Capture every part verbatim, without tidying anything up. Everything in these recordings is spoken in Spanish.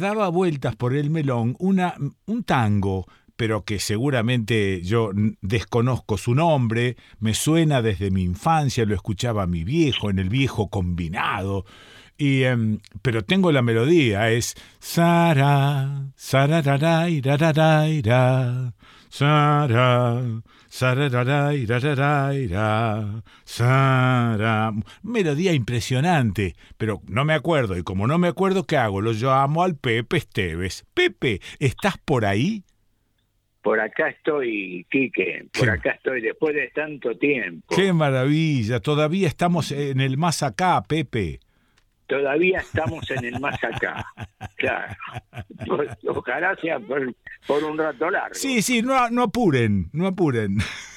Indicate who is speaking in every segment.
Speaker 1: daba vueltas por el melón una, un tango, pero que seguramente yo desconozco su nombre, me suena desde mi infancia, lo escuchaba mi viejo, en el viejo combinado, y, um, pero tengo la melodía, es Sara, sarararairararaira, Sara, sarararairararaira, Sara. Melodía impresionante, pero no me acuerdo, y como no me acuerdo, ¿qué hago? Lo llamo al Pepe Esteves. Pepe, ¿estás por ahí?
Speaker 2: Por acá estoy, Quique, por
Speaker 1: ¿Qué?
Speaker 2: acá estoy después de tanto tiempo.
Speaker 1: ¡Qué maravilla! Todavía estamos en el más acá, Pepe.
Speaker 2: Todavía estamos en el más acá, claro. Pues, ojalá sea por, por un rato largo.
Speaker 1: Sí, sí, no, no apuren, no apuren.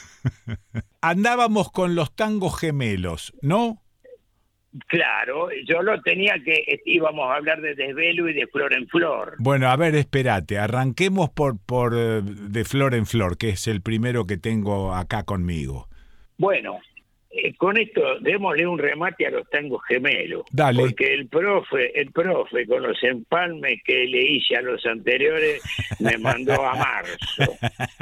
Speaker 1: Andábamos con los tangos gemelos, ¿no?
Speaker 2: Claro, yo lo tenía que, íbamos a hablar de Desvelo y de Flor en Flor.
Speaker 1: Bueno, a ver, espérate, arranquemos por, por eh, de Flor en Flor, que es el primero que tengo acá conmigo.
Speaker 2: Bueno, eh, con esto démosle un remate a los tangos gemelos.
Speaker 1: Dale.
Speaker 2: Porque el profe, el profe con los empalmes que le hice a los anteriores me mandó a marzo.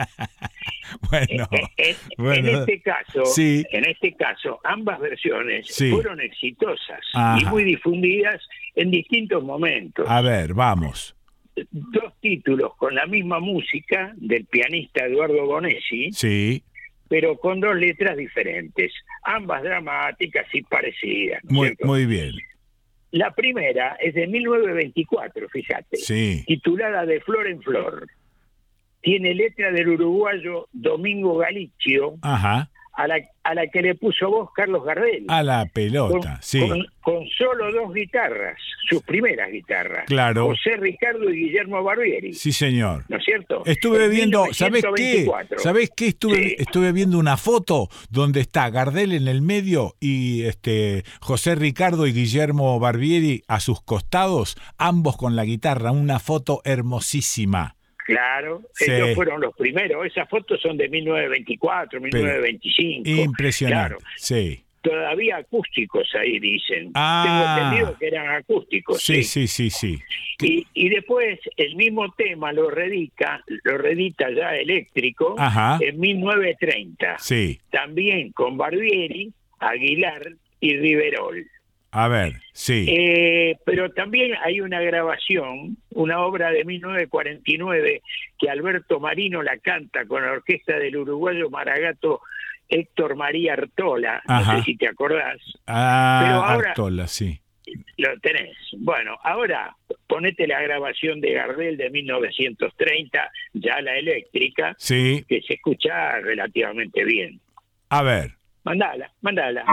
Speaker 1: Bueno,
Speaker 2: en, en,
Speaker 1: bueno,
Speaker 2: en este caso,
Speaker 1: sí.
Speaker 2: en este caso, ambas versiones
Speaker 1: Sí.
Speaker 2: fueron exitosas.
Speaker 1: Ajá.
Speaker 2: Y muy difundidas en distintos momentos.
Speaker 1: A ver, vamos.
Speaker 2: Dos títulos con la misma música del pianista Eduardo Bonesi,
Speaker 1: Sí.
Speaker 2: pero con dos letras diferentes, ambas dramáticas y parecidas, ¿no es
Speaker 1: Muy,
Speaker 2: cierto?
Speaker 1: muy bien.
Speaker 2: La primera es de mil novecientos veinticuatro, fíjate,
Speaker 1: Sí.
Speaker 2: titulada De Flor en Flor. Tiene letra del uruguayo Domingo Galicio,
Speaker 1: Ajá.
Speaker 2: a la, a la que le puso voz Carlos Gardel.
Speaker 1: A la pelota,
Speaker 2: con,
Speaker 1: sí.
Speaker 2: Con, con solo dos guitarras, sus primeras guitarras.
Speaker 1: Claro.
Speaker 2: José Ricardo y Guillermo Barbieri.
Speaker 1: Sí, señor.
Speaker 2: ¿No es cierto?
Speaker 1: Estuve
Speaker 2: En
Speaker 1: viendo, ¿sabés qué?
Speaker 2: mil novecientos veinticuatro.
Speaker 1: ¿Sabés qué? Estuve,
Speaker 2: Sí.
Speaker 1: estuve viendo una foto donde está Gardel en el medio y este José Ricardo y Guillermo Barbieri a sus costados, ambos con la guitarra, una foto hermosísima.
Speaker 2: Claro,
Speaker 1: Sí.
Speaker 2: ellos fueron los primeros. Esas fotos son de mil novecientos veinticuatro, mil novecientos veinticinco.
Speaker 1: Impresionante,
Speaker 2: Claro.
Speaker 1: sí.
Speaker 2: Todavía acústicos ahí dicen.
Speaker 1: Ah.
Speaker 2: Tengo entendido que eran acústicos.
Speaker 1: Sí, sí, sí, sí.
Speaker 2: Y, y después el mismo tema lo reedica, lo reedita ya eléctrico.
Speaker 1: Ajá.
Speaker 2: En mil novecientos treinta.
Speaker 1: Sí.
Speaker 2: También con Barbieri, Aguilar y Riverol.
Speaker 1: A ver, sí.
Speaker 2: Eh, pero también hay una grabación, una obra de mil novecientos cuarenta y nueve, que Alberto Marino la canta con la orquesta del uruguayo maragato Héctor María Artola.
Speaker 1: Ajá.
Speaker 2: No sé si te acordás.
Speaker 1: Ah,
Speaker 2: pero ahora-
Speaker 1: Artola, sí.
Speaker 2: Lo tenés. Bueno, ahora ponete la grabación de Gardel de mil novecientos treinta, ya la eléctrica,
Speaker 1: Sí.
Speaker 2: que se escucha relativamente bien.
Speaker 1: A ver.
Speaker 2: Mandala, mandala.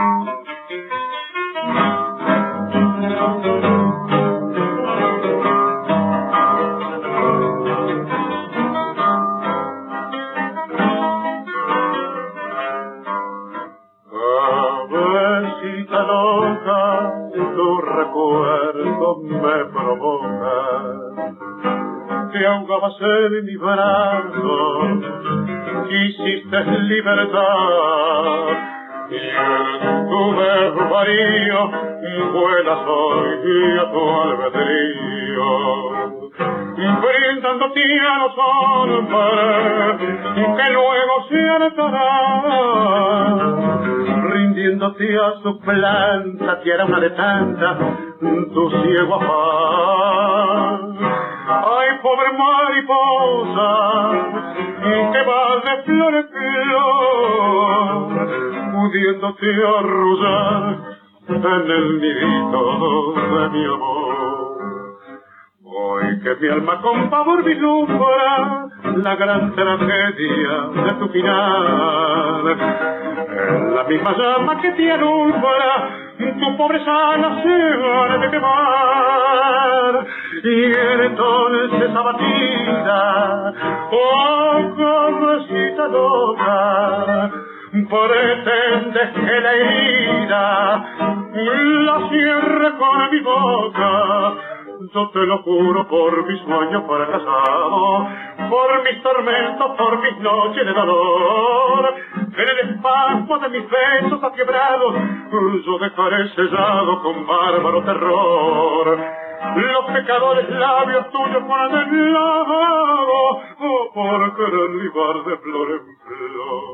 Speaker 3: Cabecita loca, tu recuerdo me provoca. Te ahogabas en mi brazo, quisiste libertad. Y en tu desvarío vuelas hoy a tu albedrío, brindándote a los hombres que luego se hartarán, rindiéndote a su planta, tierra una de tanta, tu ciego afán. Ay, pobre mariposa, que vas de flor en flor, pudiéndote arrullar en el nidito de mi amor. Hoy que mi alma con pavor vislumbra la gran tragedia de tu final, en la misma llama que te alumbra, tu pobre sala se ha de quemar. Y entonces abatida, oh cabecita loca, pretendes que la herida la cierre con mi boca. Yo te lo juro por mis sueños fracasados, por mis tormentos, por mis noches de dolor. En el espasmo de mis besos aquebrados, yo dejaré sellado con bárbaro terror los pecadores labios tuyos por el lado, oh, por querer libar de flor en flor.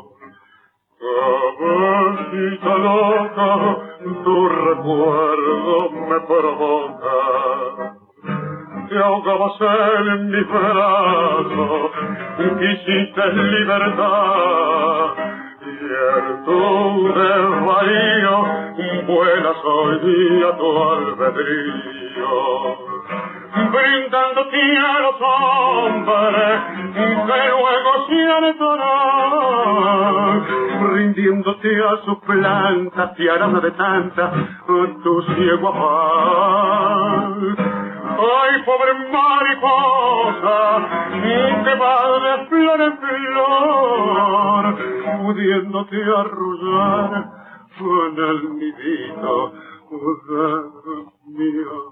Speaker 3: Cabecita loca, tu recuerdo me provoca. Te ahogabas en mi brazo, quisiste libertad, y en tu desvarío vuelas hoy día tu albedrío, brindándote a los hombres que luego se hartarán, rindiéndote a sus plantas, tiarana de tanta tu ciego afán. Ay, pobre mariposa, que va de flor en flor, pudiéndote arrullar con el nidito de mi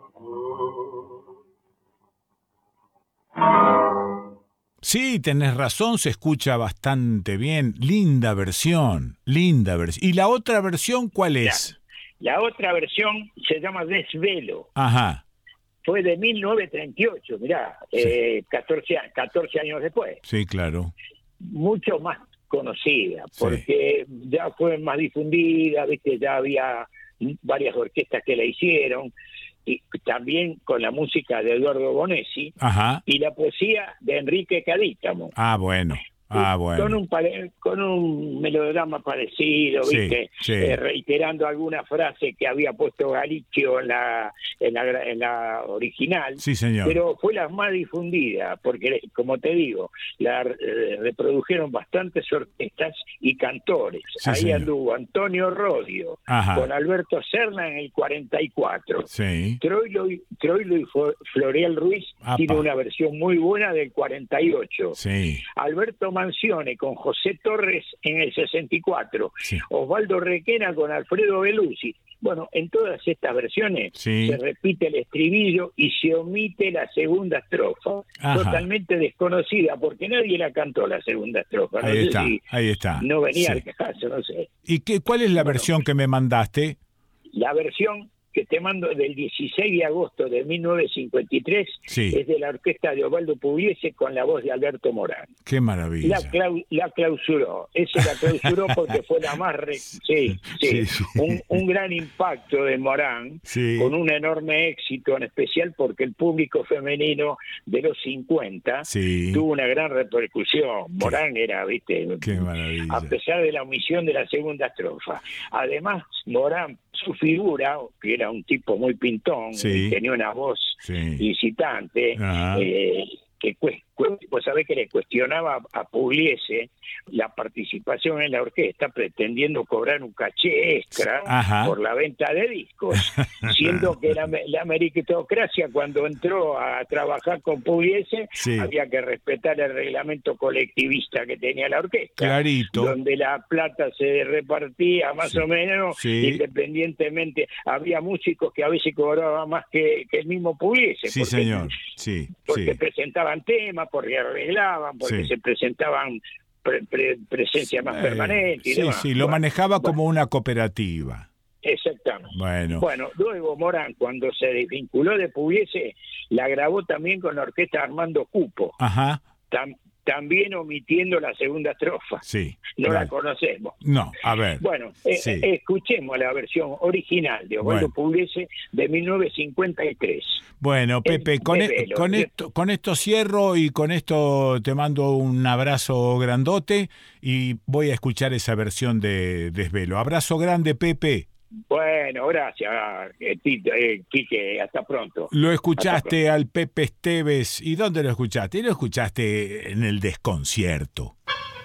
Speaker 3: amor.
Speaker 1: Sí, tenés razón, se escucha bastante bien. Linda versión, linda versión. ¿Y la otra versión cuál es?
Speaker 2: La, la otra versión se llama Desvelo.
Speaker 1: Ajá.
Speaker 2: Fue de mil novecientos treinta y ocho, mirá, sí. eh, catorce, catorce años después.
Speaker 1: Sí, claro.
Speaker 2: Mucho más conocida, porque sí. ya fue más difundida, viste, ya había varias orquestas que la hicieron, y también con la música de Eduardo Bonesi. Ajá. Y la poesía de Enrique Cadícamo.
Speaker 1: Ah, bueno. Ah, bueno.
Speaker 2: Con un, con un melodrama parecido, ¿viste? Sí, sí. Eh, reiterando alguna frase que había puesto Galicio en la, en la en la original.
Speaker 1: Sí, señor.
Speaker 2: Pero fue la más difundida, porque, como te digo, la eh, reprodujeron bastantes orquestas y cantores. Sí, ahí señor. Anduvo Antonio Rodio, ajá, con Alberto Serna en el cuarenta y cuatro. Sí. Troilo y, Troilo y Florial Ruiz Apa. Tiene una versión muy buena del cuarenta y ocho. Sí. Alberto Manzione con José Torres en el sesenta y cuatro, sí. Osvaldo Requena con Alfredo Belusi. Bueno, en todas estas versiones sí. se repite el estribillo y se omite la segunda estrofa, ajá, totalmente desconocida, porque nadie la cantó la segunda estrofa. No
Speaker 1: ahí
Speaker 2: sé
Speaker 1: está,
Speaker 2: si
Speaker 1: ahí está.
Speaker 2: No venía
Speaker 1: sí.
Speaker 2: al caso, no sé.
Speaker 1: ¿Y qué, cuál es la
Speaker 2: bueno,
Speaker 1: versión que me mandaste?
Speaker 2: La versión que te mando del dieciséis de agosto de mil novecientos cincuenta y tres, sí. es de la orquesta de Osvaldo Pugliese con la voz de Alberto Morán.
Speaker 1: ¡Qué maravilla!
Speaker 2: La, clau, la clausuró, esa la clausuró porque fue la más... Re... Sí, sí, sí, sí. Un, un gran impacto de Morán, sí. con un enorme éxito, en especial porque el público femenino de los cincuenta sí. tuvo una gran repercusión. Morán ¿Qué? Era, viste...
Speaker 1: ¡Qué maravilla!
Speaker 2: A pesar de la omisión de la segunda estrofa. Además, Morán, su figura, que era un tipo muy pintón, sí. y tenía una voz sí. incitante, eh, que pues, pues sabés que le cuestionaba a Pugliese la participación en la orquesta, pretendiendo cobrar un caché extra Ajá. por la venta de discos, siendo que la, la meritocracia, cuando entró a trabajar con Pugliese, sí. había que respetar el reglamento colectivista que tenía la orquesta,
Speaker 1: clarito,
Speaker 2: donde la plata se repartía más sí. o menos, sí. independientemente. Había músicos que a veces cobraban más que, que el mismo Pugliese,
Speaker 1: sí,
Speaker 2: porque,
Speaker 1: señor. Sí,
Speaker 2: porque
Speaker 1: sí.
Speaker 2: presentaban temas, porque arreglaban, porque sí. se presentaban Pre, pre, presencia más eh, permanente y
Speaker 1: sí,
Speaker 2: demás.
Speaker 1: sí, lo bueno, manejaba bueno. como una cooperativa.
Speaker 2: Exactamente.
Speaker 1: Bueno.
Speaker 2: Bueno, luego Morán, cuando se desvinculó de Pugliese, la grabó también con la orquesta Armando Cupo. Ajá. Tam, también omitiendo la segunda estrofa.
Speaker 1: Sí.
Speaker 2: No
Speaker 1: claro.
Speaker 2: la conocemos.
Speaker 1: No, a ver.
Speaker 2: Bueno, eh, sí. eh, escuchemos la versión original de Osvaldo bueno. Pugliese de mil novecientos cincuenta y tres.
Speaker 1: Bueno, Pepe, con, e con, esto, con esto cierro y con esto te mando un abrazo grandote y voy a escuchar esa versión de Desvelo. Abrazo grande, Pepe.
Speaker 2: Bueno, gracias, eh, eh, Quique, hasta pronto.
Speaker 1: Lo escuchaste pronto. Al Pepe Esteves. ¿Y dónde lo escuchaste? Lo escuchaste en el Desconcierto.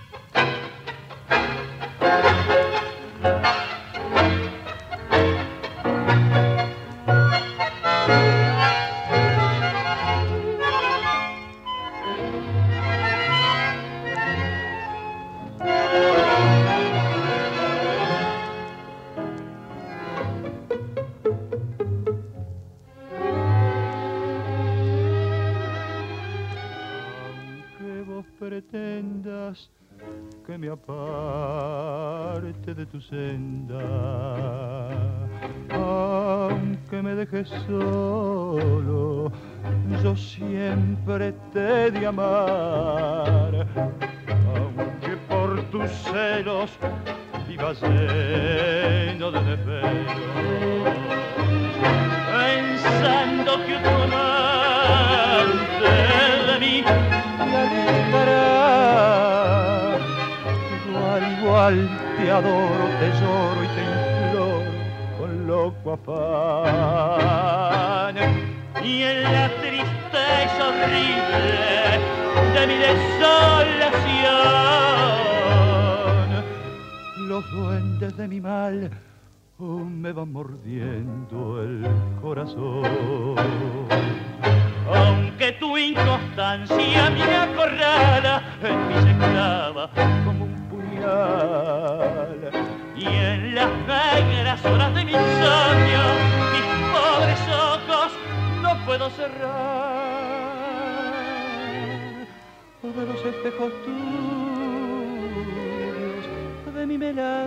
Speaker 4: pretendas que me aparte de tu senda, aunque que me dejes solo, yo siempre te he de amar, aunque por tus celos viva lleno de defectos, pensando que otro amante de mí me alejará. Igual, igual te adoro, te lloro y te imploro con loco afán. Y en la tristeza horrible de mi desolación, los duendes de mi mal oh, me van mordiendo el corazón. Aunque tu inconstancia me acorrala, en mí se clava como un puñal. Y en las negras horas de mi insomnio, mis pobres ojos no puedo cerrar. De los espejos tuyos, de mi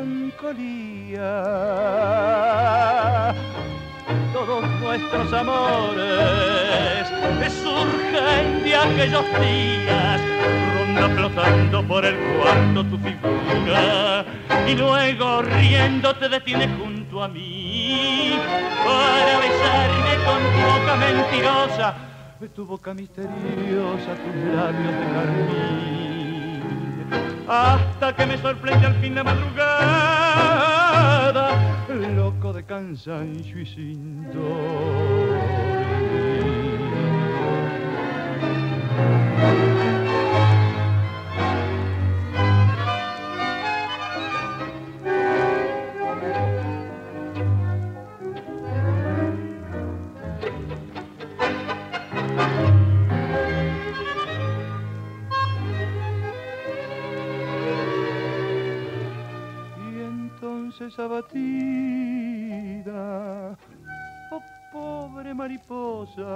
Speaker 4: melancolía, todos nuestros amores surgen de aquellos días, ronda flotando por el cuarto tu figura, y luego riendo te detienes junto a mí para besarme con tu boca mentirosa, tu boca misteriosa, tus labios de carmín, hasta que me sorprende al fin la madrugada, loco de cansancio y sin dormir. Abatida, oh pobre mariposa,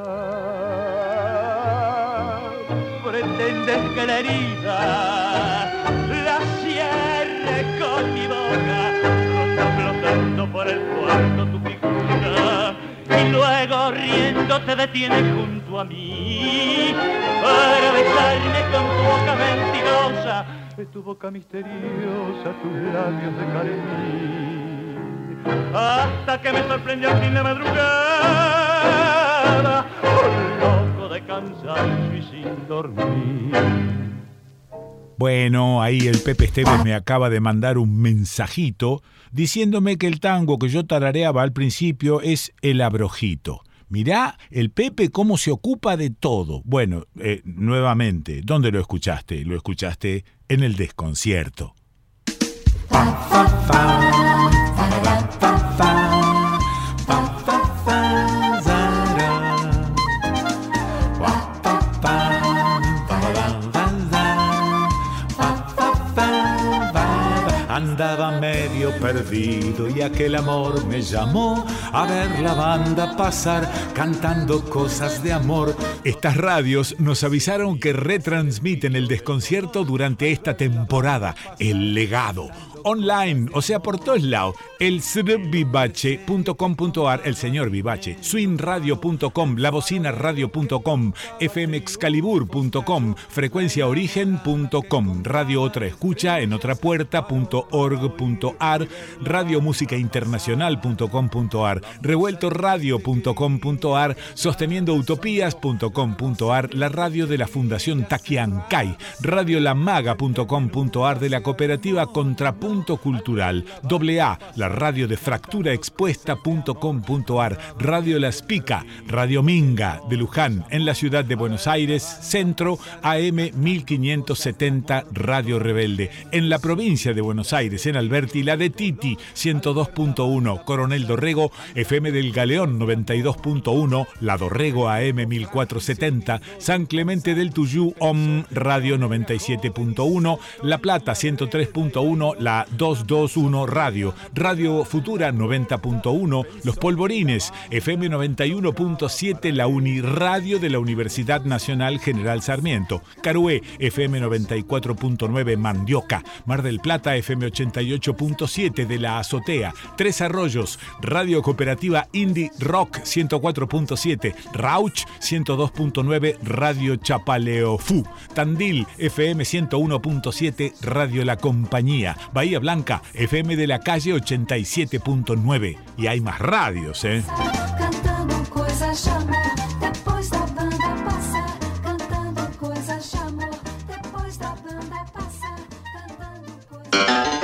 Speaker 4: pretendes que la herida la cierre con mi boca, ronda flotando por el cuarto tu figura, y luego riendo te detienes junto a mí para besarme con tu boca mentirosa, tu boca misteriosa, tus labios de carmín, hasta que me sorprendió al fin la madrugada, un loco de cansancio y sin dormir.
Speaker 1: Bueno, ahí el Pepe Esteves me acaba de mandar un mensajito diciéndome que el tango que yo tarareaba al principio es El Abrojito. Mirá el Pepe cómo se ocupa de todo. Bueno, eh, nuevamente, ¿dónde lo escuchaste? Lo escuchaste en el Desconcierto. Pa, pa, pa, pa, pa, pa, pa, pa, pa, zara. Pa, pa, pa, pa, pa, pa, pa, pa. Andaba medio perdido y aquel amor me llamó a ver la banda pasar cantando cosas de amor. Estas radios nos avisaron que retransmiten el Desconcierto durante esta temporada, El Legado. Online, o sea, por todos lados, el srvivache punto com punto ar, el señor Vivache, swingradio punto com, labocinaradio punto com, fmexcalibur punto com, frecuenciaorigen punto com, Radio Otra Escucha en otrapuerta punto org punto ar, radiomusicainternacional punto com punto ar, revueltoradio punto com punto ar, sosteniendoutopías punto com punto ar, la radio de la Fundación Taquiancay, radiolamaga punto com punto ar de la cooperativa Contrapunto Cultural, doble A, la radio de fractura expuesta punto com punto ar, Radio La Spica, Radio Minga de Luján, en la ciudad de Buenos Aires, Centro, A M mil quinientos setenta, Radio Rebelde, en la provincia de Buenos Aires, en Alberti, la de Titi, ciento dos punto uno, Coronel Dorrego, F M del Galeón, noventa y dos punto uno, La Dorrego, A M mil cuatrocientos setenta, San Clemente del Tuyú, O M, Radio noventa y siete punto uno, La Plata, ciento tres punto uno, la Futura doscientos veintiuno Radio, Radio Futura noventa punto uno, Los Polvorines, F M noventa y uno punto siete, la Uniradio de la Universidad Nacional General Sarmiento, Carué, F M noventa y cuatro punto nueve, Mandioca, Mar del Plata, F M ochenta y ocho punto siete de la Azotea, Tres Arroyos, Radio Cooperativa Indie Rock ciento cuatro punto siete, Rauch ciento dos punto nueve, Radio Chapaleofú, Tandil, F M ciento uno punto siete, Radio La Compañía, Bahía Blanca, F M de la Calle ochenta y siete punto nueve. Y hay más radios, ¿eh?
Speaker 5: Cantando coisas de amor, depois da banda passa. Cantando coisas de amor, depois da banda passa. Cantando coisas...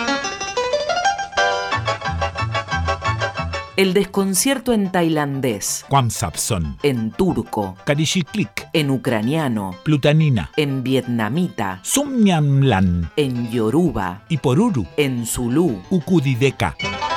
Speaker 6: El desconcierto en tailandés,
Speaker 1: Kwamsapson,
Speaker 6: en turco,
Speaker 1: Karishiklik,
Speaker 6: en ucraniano,
Speaker 1: Plutanina,
Speaker 6: en vietnamita,
Speaker 1: Sumnyamlan,
Speaker 6: en yoruba,
Speaker 1: Iporuru,
Speaker 6: en zulú.
Speaker 1: Ukudideka.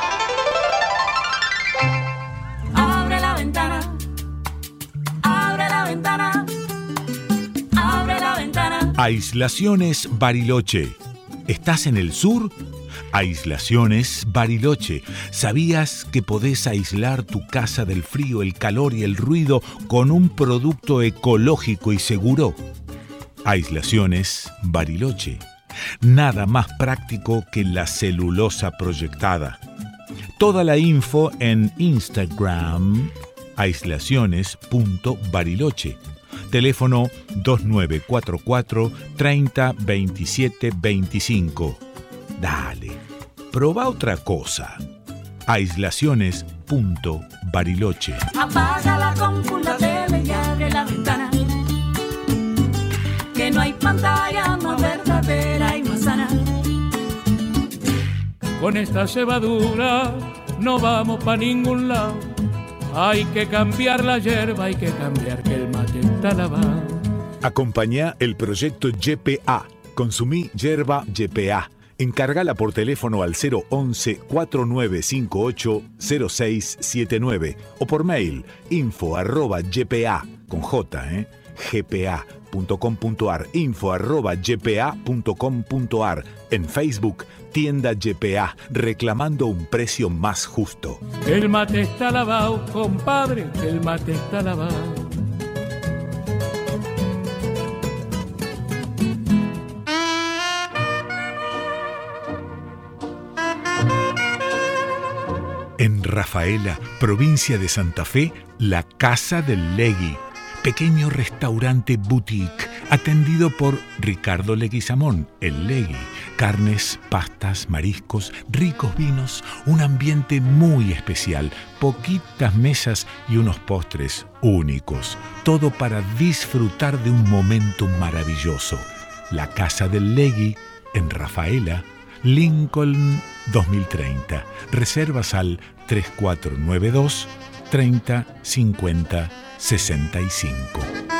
Speaker 5: Abre la ventana, abre la ventana, abre la ventana.
Speaker 1: Aislaciones Bariloche. ¿Estás en el sur? Aislaciones Bariloche. ¿Sabías que podés aislar tu casa del frío, el calor y el ruido con un producto ecológico y seguro? Aislaciones Bariloche. Nada más práctico que la celulosa proyectada. Toda la info en Instagram, aislaciones punto bariloche. Teléfono dos nueve cuatro cuatro, treinta, veintisiete, veinticinco. Dale, proba otra cosa. Aislaciones punto bariloche.
Speaker 5: Apaga la compu, la tele y abre la ventana. Que no hay pantalla más verdadera y más sana.
Speaker 7: Con esta cebadura no vamos pa' ningún lado. Hay que cambiar la yerba, hay que cambiar que el mate está lavado.
Speaker 1: Acompañá el proyecto Y P A. Consumí yerba Y P A. Encárgala por teléfono al cero once, cuatro nueve cinco ocho, cero seis siete nueve o por mail info arroba ypa con J, ¿eh? gpa punto com punto ar, info arroba ypa punto com punto ar. En Facebook, tienda Y P A, reclamando un precio más justo.
Speaker 7: El mate está lavado, compadre, que el mate está lavado.
Speaker 1: En Rafaela, provincia de Santa Fe, la Casa del Legui, pequeño restaurante boutique atendido por Ricardo Leguizamón, el Legui. Carnes, pastas, mariscos, ricos vinos, un ambiente muy especial, poquitas mesas y unos postres únicos. Todo para disfrutar de un momento maravilloso. La Casa del Legui, en Rafaela, Lincoln dos mil treinta. Reservas al tres cuatro nueve dos, treinta, cincuenta, sesenta y cinco.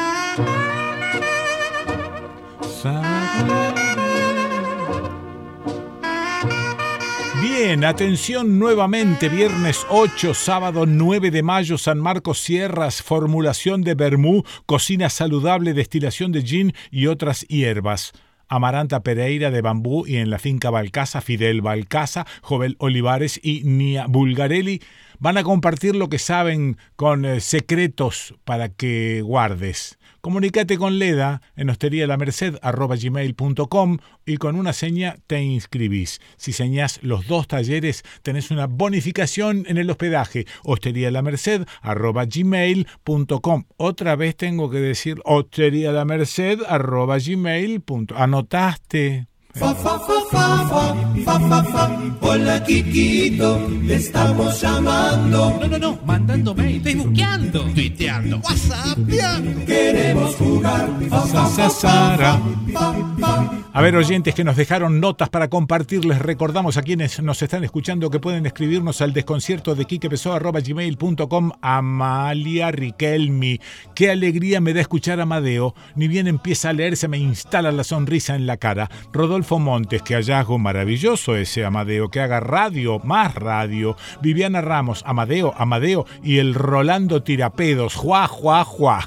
Speaker 1: Bien, atención nuevamente, viernes ocho, sábado nueve de mayo, San Marcos Sierras, formulación de vermú, cocina saludable, destilación de gin y otras hierbas. Amaranta Pereira de Bambú y en la finca Balcaza, Fidel Balcaza, Jovel Olivares y Nia Bulgarelli van a compartir lo que saben con eh, secretos para que guardes. Comunícate con Leda en hostería la merced arroba gmail punto com y con una seña te inscribís. Si señás los dos talleres tenés una bonificación en el hospedaje. Hostería la merced arroba gmail punto com. Otra vez tengo que decir hostería la merced arroba gmail punto com. ¿Anotaste?
Speaker 8: Fa, fa, fa, fa, fa, fa, fa, fa. Hola, Kikito, te estamos llamando.
Speaker 9: No, no, no, mandando mail, facebookeando, tuiteando, whatsappeando.
Speaker 8: Queremos jugar. Fa, fa, fa, fa, fa, fa.
Speaker 1: A ver, oyentes que nos dejaron notas para compartir, les recordamos a quienes nos están escuchando que pueden escribirnos al desconcierto de quiquepessoa arroba gmail punto com. Amalia Riquelmi, qué alegría me da escuchar a Amadeo. Ni bien empieza a leer se me instala la sonrisa en la cara. Rodolfo Montes, qué hallazgo maravilloso ese Amadeo, que haga radio, más radio. Viviana Ramos, Amadeo, Amadeo y el Rolando Tirapedos, juá, juá, juá.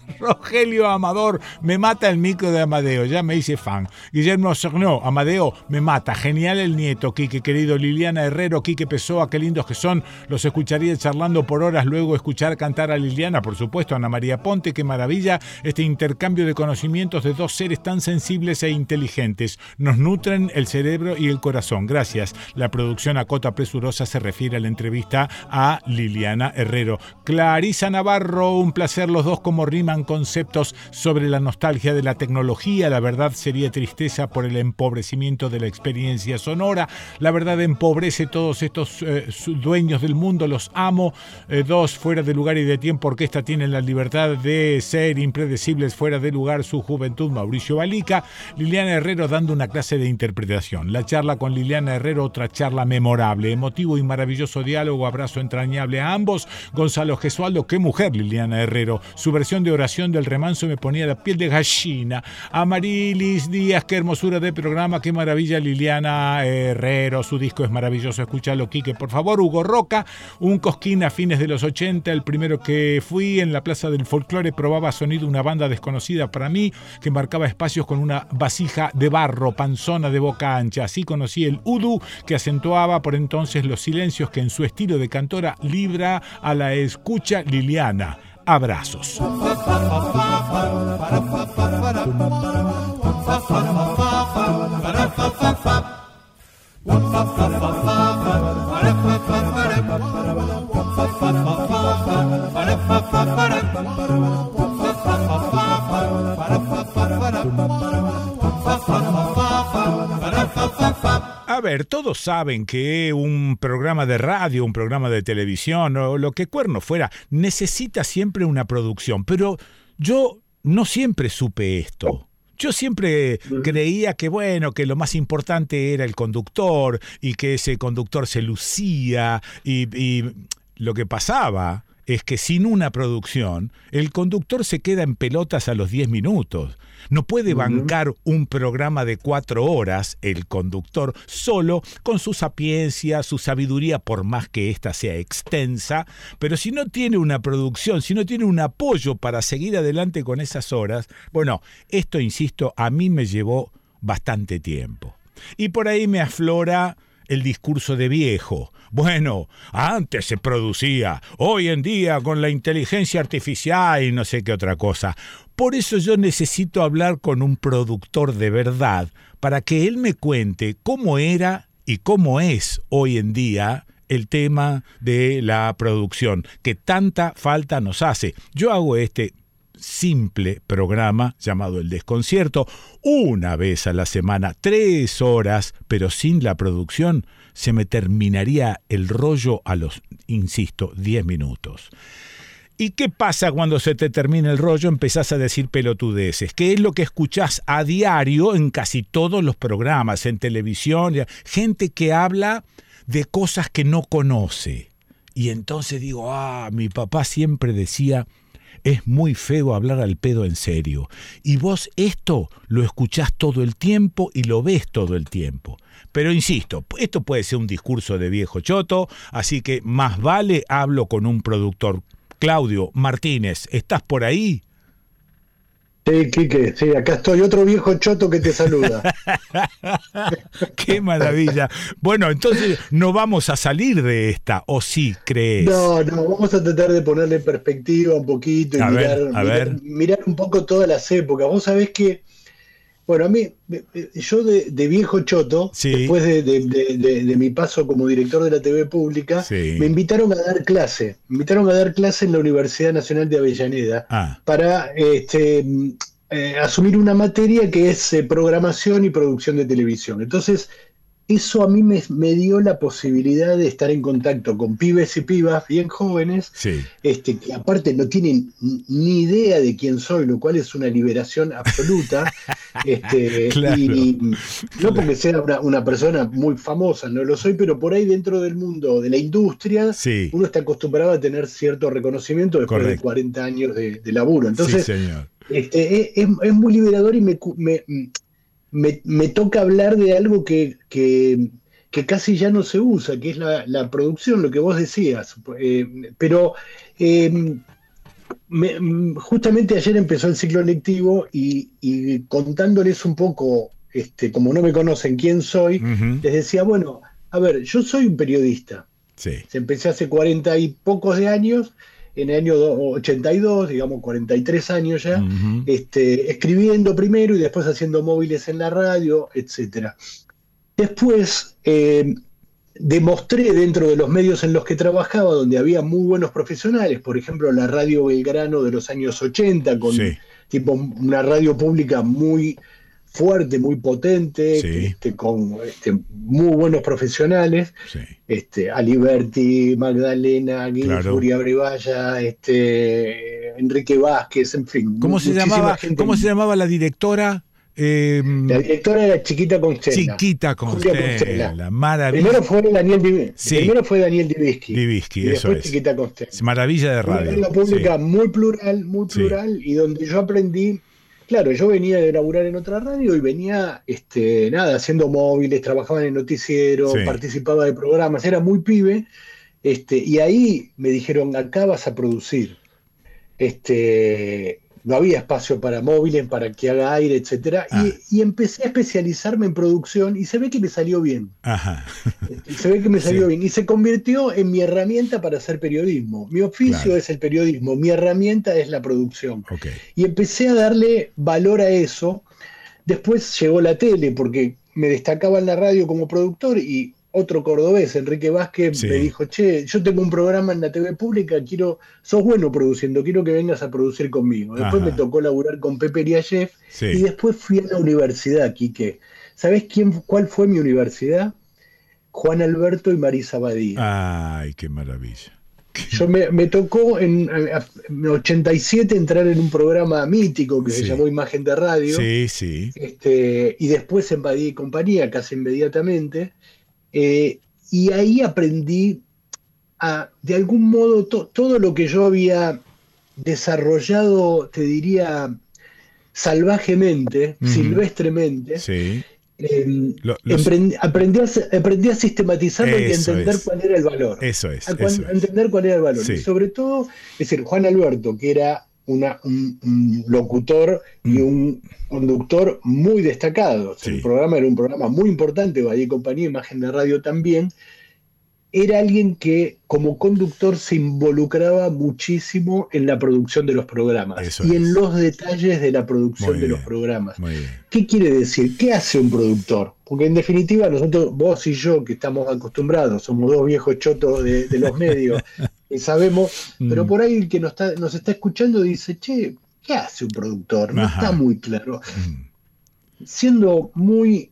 Speaker 1: Rogelio Amador, me mata el micro de Amadeo, ya me hice fan. Guillermo Sornó, Amadeo, me mata, genial el nieto, Quique querido. Liliana Herrero, Quique Pessoa, qué lindos que son, los escucharía charlando por horas, luego escuchar cantar a Liliana, por supuesto, Ana María Ponte, qué maravilla, este intercambio de conocimientos de dos seres tan sensibles e inteligentes, nos nutren el cerebro y el corazón, gracias. La producción a cota presurosa se refiere a la entrevista a Liliana Herrero. Clarisa Navarro, un placer los dos como riman conceptos sobre la nostalgia de la tecnología. La verdad sería tristeza por el empobrecimiento de la experiencia sonora. La verdad empobrece todos estos eh, dueños del mundo, los amo. Eh, dos, fuera de lugar y de tiempo, orquesta tienen la libertad de ser impredecibles, fuera de lugar su juventud. Mauricio Balica. Liliana Herrero dando una clase de interpretación. La charla con Liliana Herrero, otra charla memorable, emotivo y maravilloso diálogo, abrazo entrañable a ambos. Gonzalo Gesualdo, qué mujer Liliana Herrero, su versión de oración del remanso me ponía la piel de gallina. Amarilis Díaz, qué hermosura de programa, qué maravilla Liliana Herrero, su disco es maravilloso, escúchalo Quique, por favor. Hugo Roca, un cosquín a fines de los ochenta, el primero que fui en la Plaza del Folclore, probaba sonido una banda desconocida para mí, que marcaba espacios con una vasija de barro, panzona de boca ancha, así conocí el udú, que acentuaba por entonces los silencios que en su estilo de cantora libra a la escucha Liliana. Abrazos. A ver, todos saben que un programa de radio, un programa de televisión o lo que cuerno fuera, necesita siempre una producción, pero yo no siempre supe esto. Yo siempre creía que, bueno, que lo más importante era el conductor y que ese conductor se lucía y, y lo que pasaba es que sin una producción, el conductor se queda en pelotas a los diez minutos. No puede bancar un programa de cuatro horas, el conductor, solo con su sapiencia, su sabiduría, por más que ésta sea extensa, pero si no tiene una producción, si no tiene un apoyo para seguir adelante con esas horas, bueno, esto, insisto, a mí me llevó bastante tiempo. Y por ahí me aflora el discurso de viejo. Bueno, antes se producía, hoy en día con la inteligencia artificial y no sé qué otra cosa. Por eso yo necesito hablar con un productor de verdad para que él me cuente cómo era y cómo es hoy en día el tema de la producción, que tanta falta nos hace. Yo hago este simple programa llamado El Desconcierto una vez a la semana, tres horas, pero sin la producción se me terminaría el rollo a los, insisto, diez minutos. ¿Y qué pasa cuando se te termina el rollo? Empezás a decir pelotudeces, que es lo que escuchás a diario en casi todos los programas, en televisión, gente que habla de cosas que no conoce. Y entonces digo, ah, mi papá siempre decía, es muy feo hablar al pedo en serio. Y vos esto lo escuchás todo el tiempo y lo ves todo el tiempo. Pero insisto, esto puede ser un discurso de viejo choto, así que más vale hablo con un productor. Claudio Martínez, ¿estás por ahí?
Speaker 10: Sí, Quique, sí, acá estoy, otro viejo choto que te saluda.
Speaker 1: ¡Qué maravilla! Bueno, entonces no vamos a salir de esta, ¿o sí crees?
Speaker 10: No, no, vamos a tratar de ponerle perspectiva un poquito y
Speaker 1: a
Speaker 10: mirar,
Speaker 1: ver, a
Speaker 10: mirar,
Speaker 1: ver.
Speaker 10: mirar un poco todas las épocas. Vos sabés que, bueno, a mí, yo de, de viejo choto,
Speaker 1: sí.
Speaker 10: después de, de, de, de, de mi paso como director de la T V pública,
Speaker 1: sí.
Speaker 10: me invitaron a dar clase, me invitaron a dar clase en la Universidad Nacional de Avellaneda
Speaker 1: ah.
Speaker 10: para este, eh, asumir una materia que es eh, programación y producción de televisión. Entonces, eso a mí me, me dio la posibilidad de estar en contacto con pibes y pibas bien jóvenes,
Speaker 1: sí.
Speaker 10: este, que aparte no tienen ni idea de quién soy, lo cual es una liberación absoluta. este,
Speaker 1: claro.
Speaker 10: y, no porque sea una, una persona muy famosa, no lo soy, pero por ahí dentro del mundo de la industria,
Speaker 1: sí.
Speaker 10: uno está acostumbrado a tener cierto reconocimiento después Correcto. de cuarenta años de, de laburo. Entonces,
Speaker 1: sí, señor.
Speaker 10: Este, es, es muy liberador y me... me Me, me toca hablar de algo que, que, que casi ya no se usa, que es la, la producción, lo que vos decías. Eh, pero eh, me, justamente ayer empezó el ciclo lectivo y, y contándoles un poco, este, como no me conocen quién soy, uh-huh. les decía, bueno, a ver, yo soy un periodista.
Speaker 1: Sí.
Speaker 10: Empecé hace cuarenta y pocos de años, en el año ochenta y dos, digamos cuarenta y tres años ya, uh-huh. este, escribiendo primero y después haciendo móviles en la radio, etcétera. Después eh, demostré dentro de los medios en los que trabajaba, donde había muy buenos profesionales, por ejemplo la Radio Belgrano de los años ochenta, con sí. tipo una radio pública muy fuerte, muy potente, sí. este, con este, muy buenos profesionales, sí. este, Aliberti, Magdalena, Guilfuri, claro. Abrevaya, este, Enrique Vázquez, en fin.
Speaker 1: ¿Cómo se llamaba? ¿Cómo se llamaba la directora? Eh,
Speaker 10: la directora era Chiquita Constella.
Speaker 1: Chiquita Constella, la maravilla.
Speaker 10: Primero fue Daniel Div- sí. Primero fue Daniel Divisky.
Speaker 1: Divisky,
Speaker 10: y
Speaker 1: eso
Speaker 10: después
Speaker 1: es.
Speaker 10: Chiquita Constella.
Speaker 1: Maravilla de radio.
Speaker 10: Una radio pública sí. muy plural, muy plural, sí. y donde yo aprendí. Claro, yo venía de laburar en otra radio y venía, este, nada, haciendo móviles, trabajaba en el noticiero, sí. participaba de programas, era muy pibe, este, y ahí me dijeron, acá vas a producir. Este, no había espacio para móviles, para que haga aire, etcétera, ah. y, y empecé a especializarme en producción y se ve que me salió bien.
Speaker 1: Ajá.
Speaker 10: Se ve que me salió
Speaker 1: sí.
Speaker 10: bien. Y se convirtió en mi herramienta para hacer periodismo. Mi oficio claro. es el periodismo, mi herramienta es la producción.
Speaker 1: Okay.
Speaker 10: Y empecé a darle valor a eso. Después llegó la tele, porque me destacaba en la radio como productor y otro cordobés, Enrique Vázquez, sí. me dijo, che, yo tengo un programa en la T V pública, quiero, sos bueno produciendo, quiero que vengas a producir conmigo. Después Ajá. me tocó laburar con Pepe Riayev sí. y después fui a la universidad, Quique. ¿Sabés quién, cuál fue mi universidad? Juan Alberto y Marisa Badía.
Speaker 1: Ay, qué maravilla.
Speaker 10: Yo me, me tocó en, en ochenta y siete entrar en un programa mítico que sí. se llamó Imagen de Radio.
Speaker 1: Sí, sí.
Speaker 10: Este, y después en Badía y Compañía, casi inmediatamente. Eh, y ahí aprendí a, de algún modo, to, todo lo que yo había desarrollado, te diría, salvajemente, mm. silvestremente,
Speaker 1: sí.
Speaker 10: eh,
Speaker 1: lo, los...
Speaker 10: emprendí, aprendí, a, aprendí a sistematizarlo y a entender
Speaker 1: es.
Speaker 10: cuál era el valor.
Speaker 1: Eso es.
Speaker 10: A, cuan,
Speaker 1: eso
Speaker 10: a entender cuál era el valor.
Speaker 1: Sí.
Speaker 10: Y sobre todo, es decir, Juan Alberto, que era Una, un, un locutor y un conductor muy destacado. Sí. El programa era un programa muy importante, Badía y Compañía, Imagen de Radio también. Era alguien que como conductor se involucraba muchísimo en la producción de los programas Eso y es. en los detalles de la producción muy de bien, los programas. ¿Qué quiere decir? ¿Qué hace un productor? Porque en definitiva nosotros, vos y yo, que estamos acostumbrados, somos dos viejos chotos de, de los medios, y sabemos, mm. pero por ahí el que nos está, nos está escuchando dice, che, ¿qué hace un productor? No Ajá. está muy claro. Mm. Siendo muy...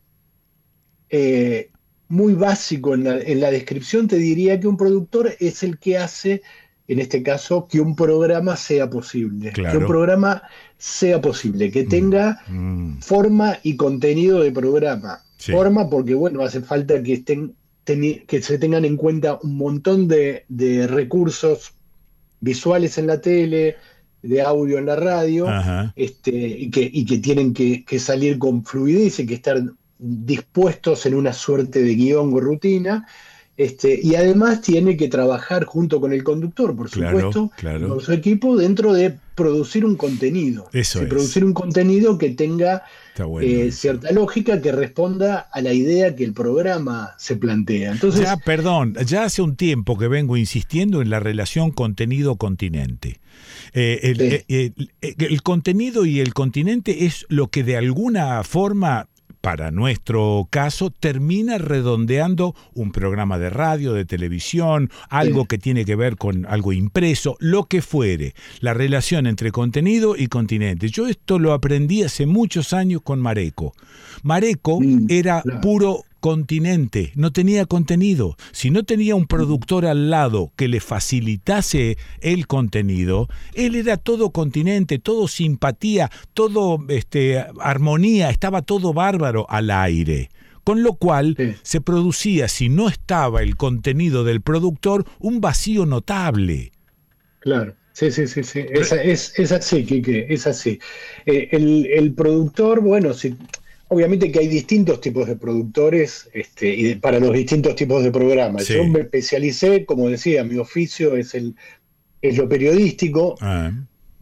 Speaker 10: Eh, muy básico en la, en la descripción, te diría que un productor es el que hace, en este caso, que un programa sea posible. Claro. Que un programa sea posible, que tenga mm. forma y contenido de programa. Sí. Forma porque, bueno, hace falta que, estén, ten, que se tengan en cuenta un montón de, de recursos visuales en la tele, de audio en la radio, este, y, que, y que tienen que, que salir con fluidez y que estar dispuestos en una suerte de guión o rutina, este, y además tiene que trabajar junto con el conductor, por
Speaker 1: claro,
Speaker 10: supuesto,
Speaker 1: claro.
Speaker 10: con su equipo, dentro de producir un contenido.
Speaker 1: Eso
Speaker 10: de
Speaker 1: es.
Speaker 10: Producir un contenido que tenga
Speaker 1: bueno,
Speaker 10: eh, cierta lógica, que responda a la idea que el programa se plantea. Entonces,
Speaker 1: ya, perdón, ya hace un tiempo que vengo insistiendo en la relación contenido-continente. Eh, el, sí. el, el, el contenido y el continente es lo que de alguna forma, para nuestro caso, termina redondeando un programa de radio, de televisión, algo sí. que tiene que ver con algo impreso, lo que fuere, la relación entre contenido y continente. Yo esto lo aprendí hace muchos años con Mareco. Mareco mm, era claro. puro continente, no tenía contenido. Si no tenía un productor al lado que le facilitase el contenido, él era todo continente, todo simpatía, todo este, armonía, estaba todo bárbaro al aire. Con lo cual sí. se producía, si no estaba el contenido del productor, un vacío notable.
Speaker 10: Claro. Sí, sí, sí, sí. Es, es, es así, Quique, es así. Eh, el, el productor, bueno, si... Obviamente que hay distintos tipos de productores este, y de, para los distintos tipos de programas. Sí. Yo me especialicé, como decía, mi oficio es, el, es lo periodístico. Ah.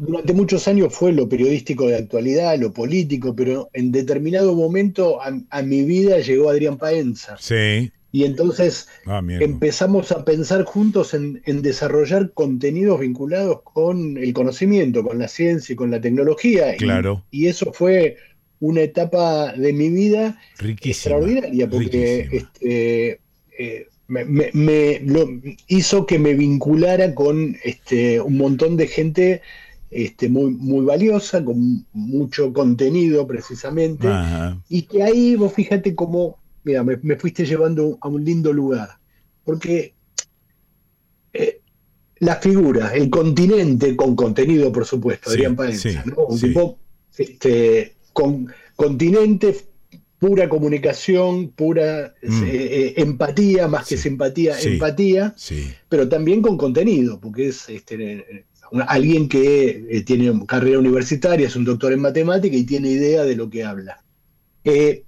Speaker 10: durante muchos años fue lo periodístico de actualidad, lo político, pero en determinado momento a, a mi vida llegó Adrián Paenza.
Speaker 1: Sí.
Speaker 10: Y entonces
Speaker 1: ah,
Speaker 10: empezamos a pensar juntos en, en desarrollar contenidos vinculados con el conocimiento, con la ciencia y con la tecnología.
Speaker 1: Claro.
Speaker 10: Y, y eso fue una etapa de mi vida
Speaker 1: riquísima,
Speaker 10: extraordinaria, porque
Speaker 1: riquísima.
Speaker 10: este, eh, me, me, me lo, hizo que me vinculara con este, un montón de gente este, muy, muy valiosa, con mucho contenido precisamente.
Speaker 1: Ajá.
Speaker 10: Y que ahí vos fíjate cómo... Mira, me, me fuiste llevando a un lindo lugar, porque eh, la figura, el continente con contenido, por supuesto,
Speaker 1: sí,
Speaker 10: Adrián Paenza,
Speaker 1: sí,
Speaker 10: ¿no? Un
Speaker 1: sí.
Speaker 10: tipo este, con continente, pura comunicación, pura
Speaker 1: Mm.
Speaker 10: eh, eh, empatía, más
Speaker 1: Sí,
Speaker 10: que simpatía,
Speaker 1: sí,
Speaker 10: empatía,
Speaker 1: sí.
Speaker 10: pero también con contenido, porque es este, una- alguien que eh, tiene carrera universitaria, es un doctor en matemática y tiene idea de lo que habla. Eh,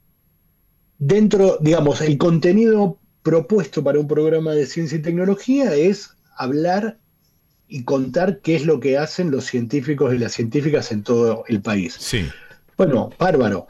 Speaker 10: Dentro, digamos, el contenido propuesto para un programa de ciencia y tecnología es hablar y contar qué es lo que hacen los científicos y las científicas en todo el país.
Speaker 1: Sí.
Speaker 10: Bueno, bárbaro.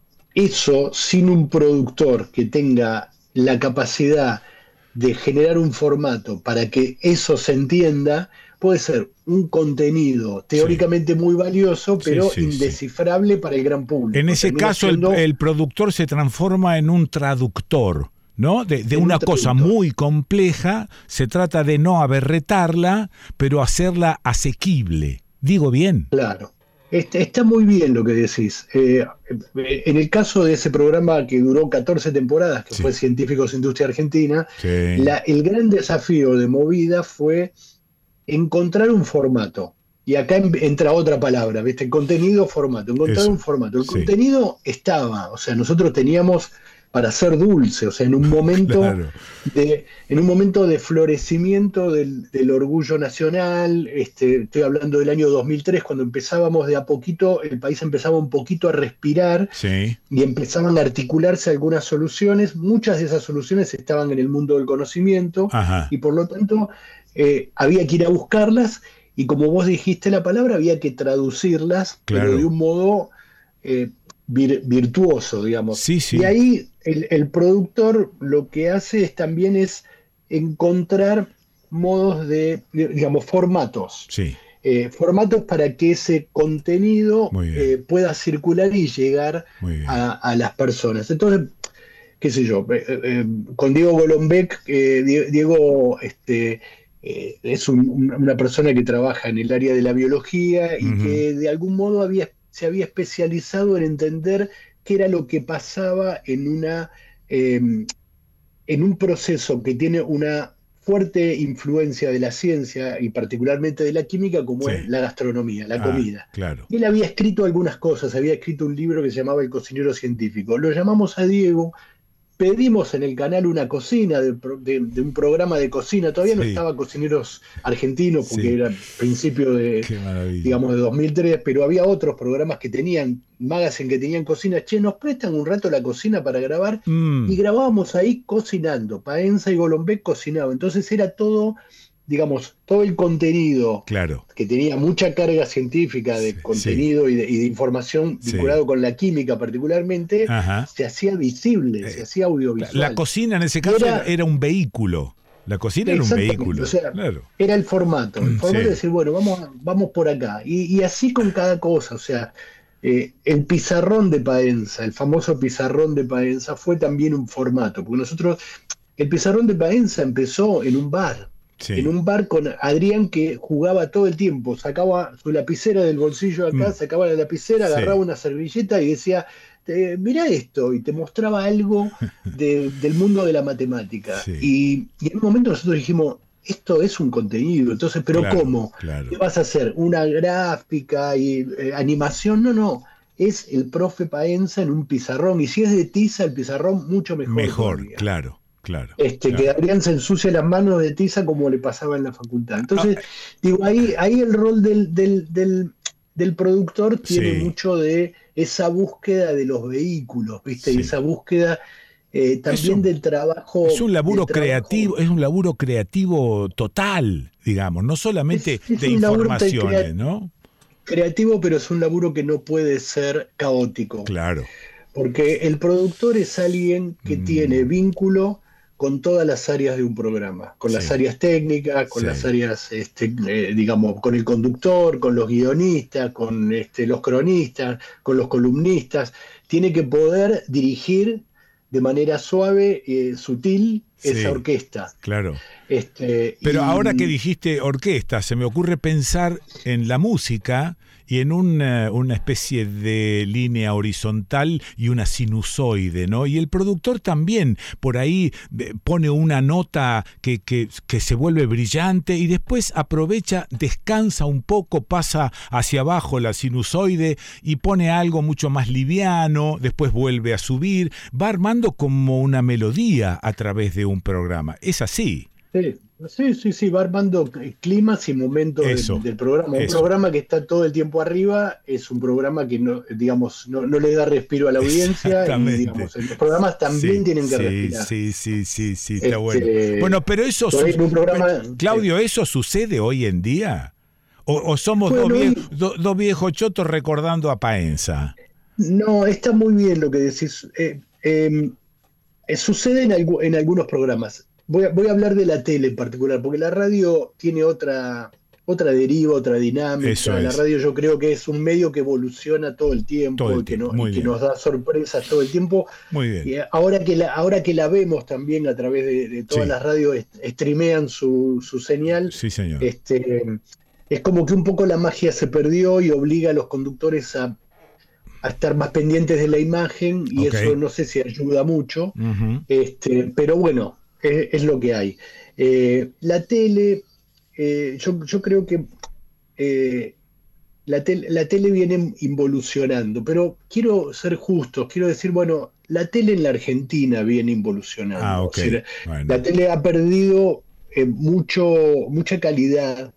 Speaker 10: Eso sin un productor que tenga la capacidad de generar un formato para que eso se entienda, puede ser un contenido teóricamente muy valioso, pero
Speaker 1: Sí, sí,
Speaker 10: indescifrable sí. para el gran público.
Speaker 1: En ese
Speaker 10: Termina
Speaker 1: caso, el,
Speaker 10: siendo...
Speaker 1: el productor se transforma en un traductor, ¿no? De, de
Speaker 10: En
Speaker 1: una
Speaker 10: un
Speaker 1: cosa
Speaker 10: traductor.
Speaker 1: muy compleja, se trata de no aberretarla, pero hacerla asequible. ¿Digo bien?
Speaker 10: Claro. Este, está muy bien lo que decís. Eh, en el caso de ese programa que duró catorce temporadas, que
Speaker 1: Sí.
Speaker 10: fue Científicos Industria Argentina,
Speaker 1: Sí.
Speaker 10: la, el gran desafío de Movida fue encontrar un formato. Y acá en- entra otra palabra, ¿viste? Contenido, formato. Encontrar
Speaker 1: Eso.
Speaker 10: un formato. El
Speaker 1: Sí.
Speaker 10: contenido estaba, o sea, nosotros teníamos para ser dulce, o sea, en un momento
Speaker 1: Claro.
Speaker 10: de, en un momento de florecimiento del, del orgullo nacional, este, estoy hablando del año dos mil tres, cuando empezábamos de a poquito, el país empezaba un poquito a respirar
Speaker 1: Sí.
Speaker 10: y empezaban a articularse algunas soluciones, muchas de esas soluciones estaban en el mundo del conocimiento
Speaker 1: Ajá.
Speaker 10: y por lo tanto eh, había que ir a buscarlas y como vos dijiste la palabra, había que traducirlas,
Speaker 1: Claro.
Speaker 10: pero de un modo eh, vir- virtuoso, digamos.
Speaker 1: Sí, sí.
Speaker 10: Y ahí el, el productor lo que hace es también es encontrar modos de, digamos, formatos.
Speaker 1: Sí.
Speaker 10: Eh, formatos para que ese contenido
Speaker 1: Muy bien.
Speaker 10: eh, pueda circular y llegar
Speaker 1: Muy bien.
Speaker 10: a, a las personas. Entonces, qué sé yo, eh, eh, con Diego Golombek, eh, Die- Diego este, eh, es un- un- una persona que trabaja en el área de la biología y
Speaker 1: Ujú.
Speaker 10: que de algún modo había, se había especializado en entender qué era lo que pasaba en una eh, en un proceso que tiene una fuerte influencia de la ciencia y particularmente de la química, como
Speaker 1: Sí.
Speaker 10: es la gastronomía, la
Speaker 1: Ah,
Speaker 10: comida.
Speaker 1: claro.
Speaker 10: Él había escrito algunas cosas, había escrito un libro que se llamaba El cocinero científico. Lo llamamos a Diego, pedimos en el canal una cocina, de, pro- de- de un programa de cocina, todavía no
Speaker 1: Sí.
Speaker 10: estaba Cocineros Argentinos, porque
Speaker 1: Sí.
Speaker 10: era principio de,
Speaker 1: Qué maravilla.
Speaker 10: digamos, de dos mil tres, pero había otros programas que tenían, magazine que tenían cocina. Che, nos prestan un rato la cocina para grabar,
Speaker 1: Mm.
Speaker 10: y grabábamos ahí cocinando. Paenza y Golombek cocinaban. Entonces era todo, digamos, todo el contenido
Speaker 1: Claro.
Speaker 10: que tenía mucha carga científica de
Speaker 1: Sí,
Speaker 10: contenido y, de, y de información
Speaker 1: Sí.
Speaker 10: vinculado con la química particularmente,
Speaker 1: Ajá.
Speaker 10: se hacía visible,
Speaker 1: Eh,
Speaker 10: se hacía audiovisual.
Speaker 1: La cocina en ese caso
Speaker 10: Era-
Speaker 1: era, era un vehículo. La cocina era un
Speaker 10: Exactamente,
Speaker 1: vehículo.
Speaker 10: o sea,
Speaker 1: Claro.
Speaker 10: Era el formato, el formato
Speaker 1: Sí.
Speaker 10: de decir, bueno, vamos, a- vamos por acá. Y, y así con cada cosa, o sea, eh, el pizarrón de Paenza, el famoso pizarrón de Paenza, fue también un formato, porque nosotros, el pizarrón de Paenza empezó en un bar,
Speaker 1: Sí.
Speaker 10: en un bar con Adrián que jugaba todo el tiempo, sacaba su lapicera del bolsillo acá,
Speaker 1: Mm.
Speaker 10: sacaba la lapicera,
Speaker 1: Sí.
Speaker 10: agarraba una servilleta y decía, eh, mirá esto, y te mostraba algo de- del mundo de la matemática.
Speaker 1: Sí.
Speaker 10: Y, y en un momento nosotros dijimos, esto es un contenido, entonces, ¿pero
Speaker 1: Claro,
Speaker 10: cómo?
Speaker 1: claro.
Speaker 10: ¿Qué vas a hacer? ¿Una gráfica y eh, animación? No, no. Es el profe Paenza en un pizarrón. Y si es de tiza, el pizarrón mucho mejor.
Speaker 1: Mejor,
Speaker 10: todavía.
Speaker 1: claro, claro.
Speaker 10: Este,
Speaker 1: claro.
Speaker 10: que Adrián se ensucia las manos de tiza como le pasaba en la facultad. Entonces,
Speaker 1: Ah,
Speaker 10: digo, ahí, ahí el rol del, del, del, del productor tiene
Speaker 1: Sí.
Speaker 10: mucho de esa búsqueda de los vehículos, ¿viste?
Speaker 1: Sí.
Speaker 10: Y esa búsqueda eh, también
Speaker 1: un,
Speaker 10: del trabajo.
Speaker 1: Es un laburo creativo,
Speaker 10: trabajo.
Speaker 1: es un laburo creativo total, digamos, no solamente
Speaker 10: es, es
Speaker 1: de informaciones, crea- ¿no?
Speaker 10: Creativo, pero es un laburo que no puede ser caótico.
Speaker 1: Claro.
Speaker 10: Porque el productor es alguien que mm. tiene vínculo con todas las áreas de un programa, con sí. las áreas técnicas, con sí. las áreas, este, eh, digamos, con el conductor, con los guionistas, con este, los cronistas, con los columnistas. Tiene que poder dirigir de manera suave, eh, sutil, sí, esa orquesta.
Speaker 1: Claro.
Speaker 10: Este,
Speaker 1: Pero
Speaker 10: y...
Speaker 1: ahora que dijiste orquesta, se me ocurre pensar en la música y en una, una especie de línea horizontal y una sinusoide, ¿no? Y el productor también por ahí pone una nota que, que, que se vuelve brillante y después aprovecha, descansa un poco, pasa hacia abajo la sinusoide y pone algo mucho más liviano, después vuelve a subir, va armando como una melodía a través de un programa. Es así.
Speaker 10: Sí, sí, sí, sí, va armando climas y momentos
Speaker 1: eso,
Speaker 10: del, del programa. Un
Speaker 1: eso.
Speaker 10: programa que está todo el tiempo arriba es un programa que no, digamos, no, no le da respiro a la audiencia. Y, digamos, los programas también
Speaker 1: sí,
Speaker 10: tienen que
Speaker 1: sí,
Speaker 10: respirar.
Speaker 1: Sí, sí, sí, sí, está
Speaker 10: este,
Speaker 1: bueno. Bueno, pero eso su-
Speaker 10: un programa,
Speaker 1: Claudio, ¿eso sucede hoy en día? ¿O, o somos bueno, dos, vie- do, dos viejos chotos recordando a Paenza?
Speaker 10: No, está muy bien lo que decís. Eh, eh, eh, sucede en, algu- en algunos programas. Voy a, voy a hablar de la tele en particular, porque la radio tiene otra, otra deriva, otra dinámica.
Speaker 1: Eso
Speaker 10: la
Speaker 1: es.
Speaker 10: radio yo creo que es un medio que evoluciona todo el tiempo,
Speaker 1: todo el
Speaker 10: y que,
Speaker 1: tiempo.
Speaker 10: no, y que nos da sorpresas todo el tiempo.
Speaker 1: Muy bien.
Speaker 10: Y ahora que la, ahora que la vemos también a través de, de todas
Speaker 1: sí.
Speaker 10: las radios, est- streamean su, su señal.
Speaker 1: Sí, señor.
Speaker 10: Este, es como que un poco la magia se perdió y obliga a los conductores a, a estar más pendientes de la imagen, y
Speaker 1: okay.
Speaker 10: eso no sé si ayuda mucho.
Speaker 1: Uh-huh.
Speaker 10: Este, pero bueno. Es, es lo que hay. Eh, la tele, eh, yo, yo creo que eh, la, tel- la tele viene involucionando, pero quiero ser justo, quiero decir, bueno, la tele en la Argentina viene involucionando.
Speaker 1: Ah, okay.
Speaker 10: O sea,
Speaker 1: bueno.
Speaker 10: La tele ha perdido eh, mucho, mucha calidad.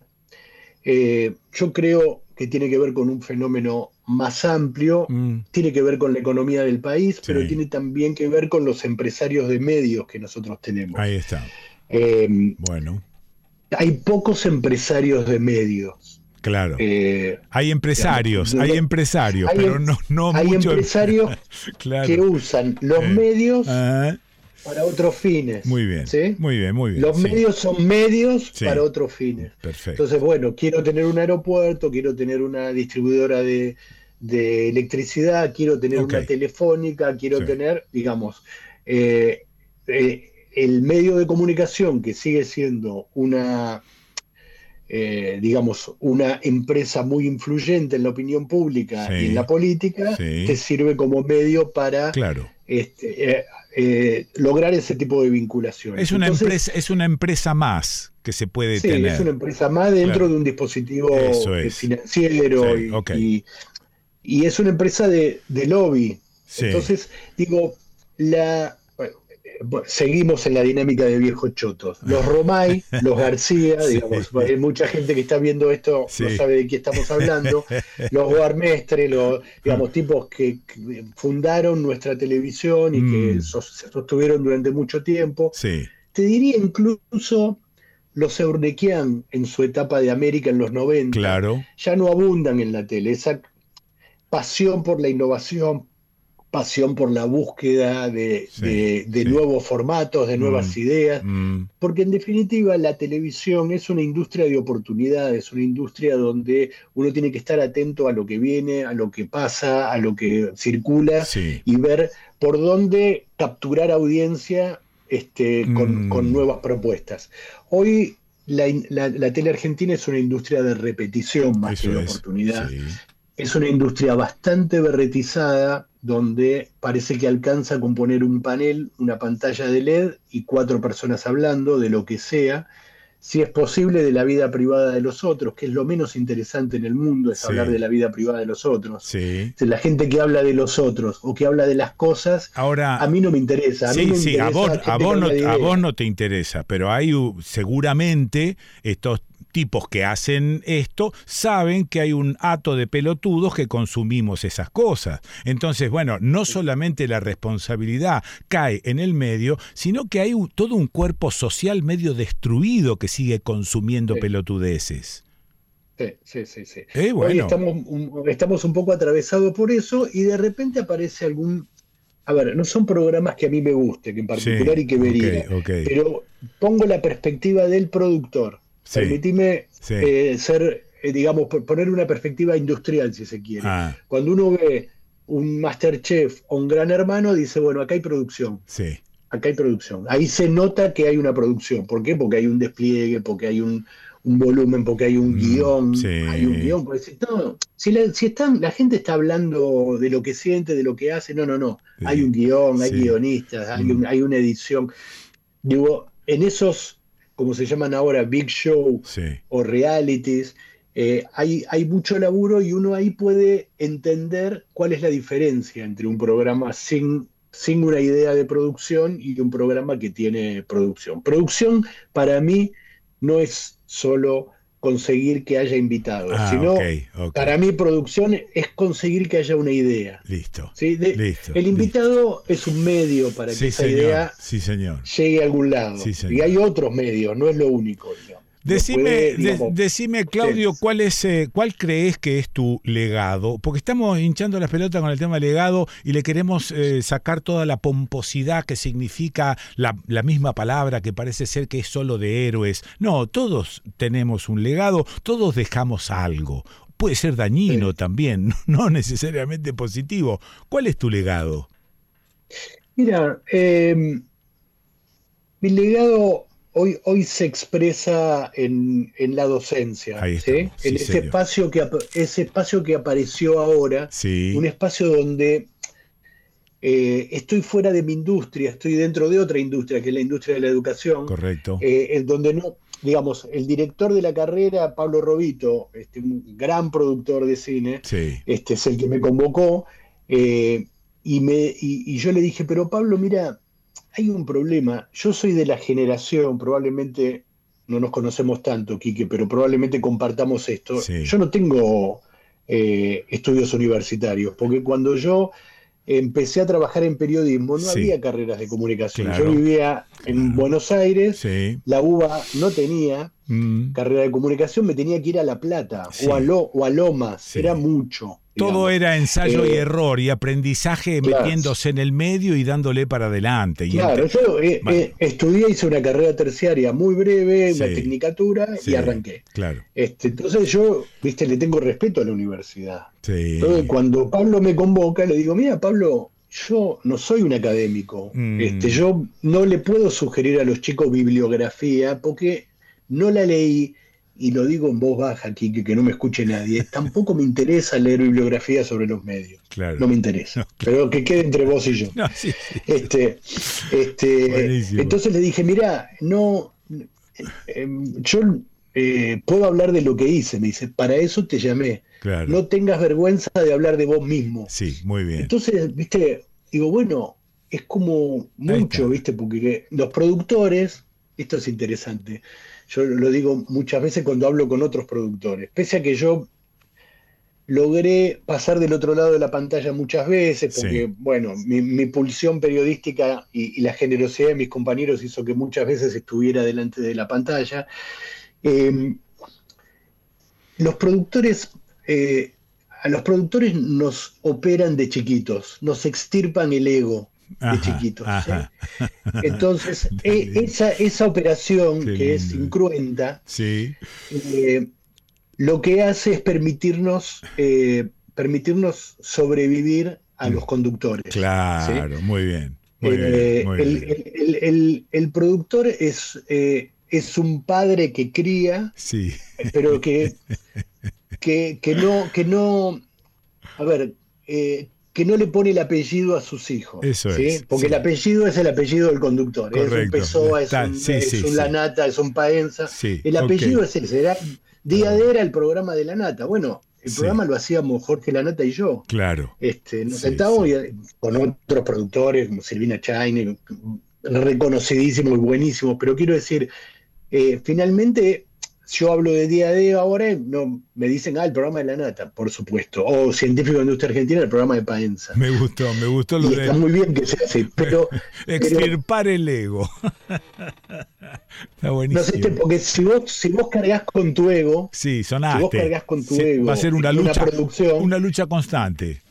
Speaker 10: Eh, yo creo que tiene que ver con un fenómeno más amplio, mm. tiene que ver con la economía del país, sí. pero tiene también que ver con los empresarios de medios que nosotros tenemos.
Speaker 1: Ahí está.
Speaker 10: Eh,
Speaker 1: bueno.
Speaker 10: Hay pocos empresarios de medios.
Speaker 1: Claro.
Speaker 10: Eh,
Speaker 1: hay empresarios, digamos, hay empresarios,
Speaker 10: hay,
Speaker 1: pero no, no
Speaker 10: hay
Speaker 1: mucho
Speaker 10: empresarios
Speaker 1: claro.
Speaker 10: que usan los eh. medios
Speaker 1: ah.
Speaker 10: para otros fines.
Speaker 1: Muy bien,
Speaker 10: ¿sí?
Speaker 1: muy bien, muy bien.
Speaker 10: Los
Speaker 1: sí.
Speaker 10: medios son medios
Speaker 1: sí.
Speaker 10: para otros fines.
Speaker 1: Perfecto.
Speaker 10: Entonces, bueno, quiero tener un aeropuerto, quiero tener una distribuidora de, de electricidad, quiero tener okay. una telefónica, quiero sí. tener, digamos, eh, eh, el medio de comunicación que sigue siendo una, eh, digamos, una empresa muy influyente en la opinión pública sí. y en la política, sí. te sirve como medio para
Speaker 1: claro.
Speaker 10: este, eh, eh, lograr ese tipo de vinculaciones.
Speaker 1: Es una,
Speaker 10: Entonces,
Speaker 1: empresa, es una empresa más que se puede
Speaker 10: sí,
Speaker 1: tener.
Speaker 10: Es una empresa más dentro
Speaker 1: claro.
Speaker 10: de un dispositivo
Speaker 1: es.
Speaker 10: financiero
Speaker 1: sí,
Speaker 10: y,
Speaker 1: okay.
Speaker 10: y, y es una empresa de, de lobby.
Speaker 1: Sí.
Speaker 10: Entonces, digo, la bueno, seguimos en la dinámica de viejos chotos. Los Romay, los García, sí. digamos, hay mucha gente que está viendo esto sí. no sabe de qué estamos hablando. Los Guarmestre, los digamos, tipos que, que fundaron nuestra televisión y mm. que so, se sostuvieron durante mucho tiempo.
Speaker 1: Sí.
Speaker 10: Te diría incluso los Eurnequian en su etapa de América en los noventa.
Speaker 1: Claro.
Speaker 10: Ya no abundan en la tele. Esa pasión por la innovación, pasión por la búsqueda de, sí, de, de sí. nuevos formatos, de nuevas mm, ideas, mm. porque en definitiva la televisión es una industria de oportunidades, una industria donde uno tiene que estar atento a lo que viene, a lo que pasa, a lo que circula,
Speaker 1: sí.
Speaker 10: y ver por dónde capturar audiencia este, con, mm. con nuevas propuestas. Hoy la, la, la tele argentina es una industria de repetición más
Speaker 1: Eso
Speaker 10: que de
Speaker 1: es,
Speaker 10: oportunidad.
Speaker 1: Sí.
Speaker 10: Es una industria bastante berretizada, donde parece que alcanza con poner un panel, una pantalla de L E D y cuatro personas hablando de lo que sea, si es posible de la vida privada de los otros, que es lo menos interesante en el mundo, es
Speaker 1: sí.
Speaker 10: hablar de la vida privada de los otros.
Speaker 1: Sí.
Speaker 10: La gente que habla de los otros o que habla de las cosas,
Speaker 1: ahora,
Speaker 10: a mí no me interesa. A
Speaker 1: sí,
Speaker 10: mí me
Speaker 1: sí,
Speaker 10: interesa
Speaker 1: a vos, a, vos no,
Speaker 10: no
Speaker 1: a vos no te interesa, pero hay seguramente estos tipos que hacen esto saben que hay un hato de pelotudos que consumimos esas cosas. Entonces, bueno, no solamente la responsabilidad cae en el medio, sino que hay un, todo un cuerpo social medio destruido que sigue consumiendo sí. pelotudeces.
Speaker 10: Sí, sí, sí. sí.
Speaker 1: Eh, bueno.
Speaker 10: Hoy estamos un, estamos un poco atravesados por eso y de repente aparece algún... A ver, no son programas que a mí me gusten en particular sí, y que vería, okay, okay. pero pongo la perspectiva del productor. Sí, Permitime sí. Eh, ser, eh, digamos, poner una perspectiva industrial, si se quiere. Ah. Cuando uno ve un Masterchef o un Gran Hermano, dice, bueno, acá hay producción.
Speaker 1: Sí.
Speaker 10: Acá hay producción. Ahí se nota que hay una producción. ¿Por qué? Porque hay un despliegue, porque hay un... un volumen, porque hay un guión,
Speaker 1: sí.
Speaker 10: hay un guión, porque no, si, la, si están, la gente está hablando de lo que siente, de lo que hace, no, no, no, sí. hay un guión, hay sí. guionistas, hay, un, hay una edición. Digo, en esos, como se llaman ahora, big show
Speaker 1: sí.
Speaker 10: o realities, eh, hay, hay mucho laburo y uno ahí puede entender cuál es la diferencia entre un programa sin, sin una idea de producción y un programa que tiene producción. Producción, para mí, no es solo conseguir que haya invitados,
Speaker 1: ah,
Speaker 10: sino
Speaker 1: okay, okay.
Speaker 10: para mí producción es conseguir que haya una idea.
Speaker 1: Listo.
Speaker 10: ¿Sí? De,
Speaker 1: listo
Speaker 10: el invitado
Speaker 1: listo.
Speaker 10: Es un medio para que
Speaker 1: sí,
Speaker 10: esa
Speaker 1: señor,
Speaker 10: idea
Speaker 1: sí, señor.
Speaker 10: llegue a algún lado.
Speaker 1: Sí,
Speaker 10: y hay otros medios, no es lo único, digamos.
Speaker 1: Decime,
Speaker 10: puede, digamos,
Speaker 1: de, decime, Claudio, ¿cuál es, eh, cuál crees que es tu legado? Porque estamos hinchando las pelotas con el tema legado y le queremos eh, sacar toda la pomposidad que significa la, la misma palabra que parece ser que es solo de héroes. No, todos tenemos un legado, todos dejamos algo. Puede ser dañino sí. también, no necesariamente positivo. ¿Cuál es tu legado?
Speaker 10: Mira, eh, mi legado... Hoy, hoy se expresa en, en la docencia,
Speaker 1: Ahí
Speaker 10: ¿sí?
Speaker 1: estamos, sí,
Speaker 10: en ese espacio, que, ese espacio que apareció ahora,
Speaker 1: sí.
Speaker 10: un espacio donde eh, estoy fuera de mi industria, estoy dentro de otra industria, que es la industria de la educación.
Speaker 1: Correcto.
Speaker 10: Eh, en donde no, digamos, el director de la carrera, Pablo Robito, este, un gran productor de cine,
Speaker 1: sí.
Speaker 10: este es el que me convocó, eh, y, me, y, y yo le dije, pero Pablo, mira, hay un problema. Yo soy de la generación, probablemente no nos conocemos tanto, Quique, pero probablemente compartamos esto.
Speaker 1: Sí.
Speaker 10: Yo no tengo eh, estudios universitarios, porque cuando yo empecé a trabajar en periodismo no
Speaker 1: sí.
Speaker 10: había carreras de comunicación.
Speaker 1: Claro.
Speaker 10: Yo vivía en
Speaker 1: claro.
Speaker 10: Buenos Aires,
Speaker 1: sí.
Speaker 10: la UBA no tenía
Speaker 1: mm.
Speaker 10: carrera de comunicación, me tenía que ir a La Plata
Speaker 1: sí.
Speaker 10: o, a Lo, o a Lomas,
Speaker 1: sí.
Speaker 10: era mucho.
Speaker 1: Todo
Speaker 10: digamos.
Speaker 1: era ensayo
Speaker 10: eh,
Speaker 1: y error y aprendizaje
Speaker 10: claro.
Speaker 1: metiéndose en el medio y dándole para adelante. Y
Speaker 10: claro,
Speaker 1: ent-
Speaker 10: yo eh,
Speaker 1: bueno.
Speaker 10: eh, estudié, hice una carrera terciaria muy breve,
Speaker 1: sí.
Speaker 10: una tecnicatura
Speaker 1: sí.
Speaker 10: y arranqué.
Speaker 1: Claro.
Speaker 10: Este, entonces yo, viste, le tengo respeto a la universidad.
Speaker 1: Sí.
Speaker 10: Entonces cuando Pablo me convoca, le digo, mira, Pablo, yo no soy un académico.
Speaker 1: Mm.
Speaker 10: Este, yo no le puedo sugerir a los chicos bibliografía porque no la leí. Y lo digo en voz baja aquí, que, que no me escuche nadie, tampoco me interesa leer bibliografía sobre los medios.
Speaker 1: Claro.
Speaker 10: No me interesa. Pero que quede entre vos y yo.
Speaker 1: No, sí, sí.
Speaker 10: Este, este, entonces le dije, mira, no, eh, yo eh, puedo hablar de lo que hice. Me dice, para eso te llamé.
Speaker 1: Claro.
Speaker 10: No tengas vergüenza de hablar de vos mismo.
Speaker 1: Sí, muy bien.
Speaker 10: Entonces, viste, digo, bueno, es como mucho, viste, porque los productores, esto es interesante. Yo lo digo muchas veces cuando hablo con otros productores. Pese a que yo logré pasar del otro lado de la pantalla muchas veces, porque, sí. bueno, mi, mi pulsión periodística y, y la generosidad de mis compañeros hizo que muchas veces estuviera delante de la pantalla. Eh, los productores, eh, a los productores nos operan de chiquitos, nos extirpan el ego. Ajá, de chiquitos.
Speaker 1: Ajá.
Speaker 10: ¿sí? Entonces, eh, esa, esa operación Qué que lindo. Es incruenta,
Speaker 1: sí.
Speaker 10: eh, lo que hace es permitirnos, eh, permitirnos sobrevivir a mm. los conductores.
Speaker 1: Claro, ¿sí? muy bien. Muy
Speaker 10: eh,
Speaker 1: bien, muy
Speaker 10: el,
Speaker 1: bien.
Speaker 10: El, el, el, el productor es, eh, es un padre que cría,
Speaker 1: sí.
Speaker 10: pero que, que, que, no, que no, a ver, eh, que no le pone el apellido a sus hijos.
Speaker 1: Eso
Speaker 10: ¿sí?
Speaker 1: es.
Speaker 10: Porque
Speaker 1: sí.
Speaker 10: el apellido es el apellido del conductor.
Speaker 1: Correcto.
Speaker 10: Es un Pessoa, es un,
Speaker 1: sí,
Speaker 10: es
Speaker 1: sí,
Speaker 10: un
Speaker 1: sí.
Speaker 10: Lanata, es un Paenza.
Speaker 1: Sí.
Speaker 10: El apellido
Speaker 1: okay.
Speaker 10: es ese. Era, día de era el programa de Lanata. Bueno, el
Speaker 1: sí.
Speaker 10: programa lo hacíamos Jorge Lanata y yo.
Speaker 1: Claro.
Speaker 10: Este, nos
Speaker 1: sí,
Speaker 10: sentábamos
Speaker 1: sí.
Speaker 10: y, con otros productores, como Silvina Chaine, reconocidísimos y buenísimos. Pero quiero decir, eh, finalmente yo hablo de día a día ahora, no, me dicen, ah, el programa de La Nata, por supuesto. O Científico de Industria Argentina, el programa de Paenza.
Speaker 1: Me gustó, me gustó lo
Speaker 10: y
Speaker 1: de...
Speaker 10: está muy bien que sea así, pero...
Speaker 1: Extirpar
Speaker 10: pero,
Speaker 1: el ego. Está buenísimo.
Speaker 10: No sé, porque si vos, si vos cargas con tu ego...
Speaker 1: Sí, sonaste.
Speaker 10: Si vos cargas con tu
Speaker 1: sí,
Speaker 10: ego...
Speaker 1: Va a ser una lucha,
Speaker 10: una, producción,
Speaker 1: una lucha constante.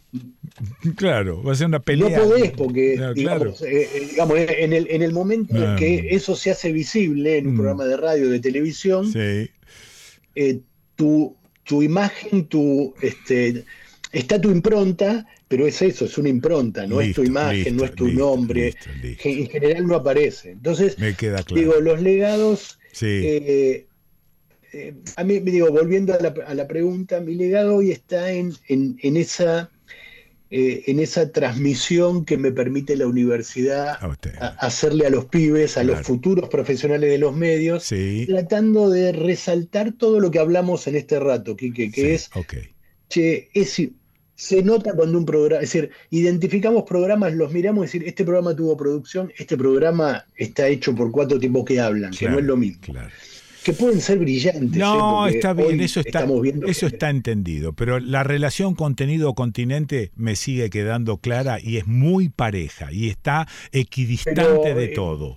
Speaker 1: Claro, va a ser una pelea.
Speaker 10: No podés, porque
Speaker 1: no,
Speaker 10: digamos,
Speaker 1: claro.
Speaker 10: eh, digamos, en, el, en el momento
Speaker 1: no.
Speaker 10: en que eso se hace visible en un mm. programa de radio, de televisión,
Speaker 1: sí.
Speaker 10: eh, tu, tu imagen, tu, este, está tu impronta, pero es eso, es una impronta, no
Speaker 1: listo,
Speaker 10: es tu imagen,
Speaker 1: listo,
Speaker 10: no es tu
Speaker 1: listo,
Speaker 10: nombre,
Speaker 1: listo, listo.
Speaker 10: que en general no aparece. Entonces,
Speaker 1: me queda claro.
Speaker 10: digo, los legados...
Speaker 1: Sí.
Speaker 10: Eh, eh, a mí, digo, volviendo a la, a la pregunta, mi legado hoy está en, en, en esa... Eh, en esa transmisión que me permite la universidad a a hacerle a los pibes, a claro. los futuros profesionales de los medios,
Speaker 1: sí.
Speaker 10: tratando de resaltar todo lo que hablamos en este rato, Quique, que sí. es,
Speaker 1: okay.
Speaker 10: che, es, se nota cuando un programa, es decir, identificamos programas, los miramos y decir, este programa tuvo producción, este programa está hecho por cuatro tipos que hablan, claro, que no es lo mismo.
Speaker 1: Claro.
Speaker 10: Que pueden ser brillantes.
Speaker 1: No,
Speaker 10: ¿eh?
Speaker 1: está bien, eso está, eso
Speaker 10: que...
Speaker 1: está entendido, pero la relación contenido-continente me sigue quedando clara y es muy pareja y está equidistante pero, de eh, todo.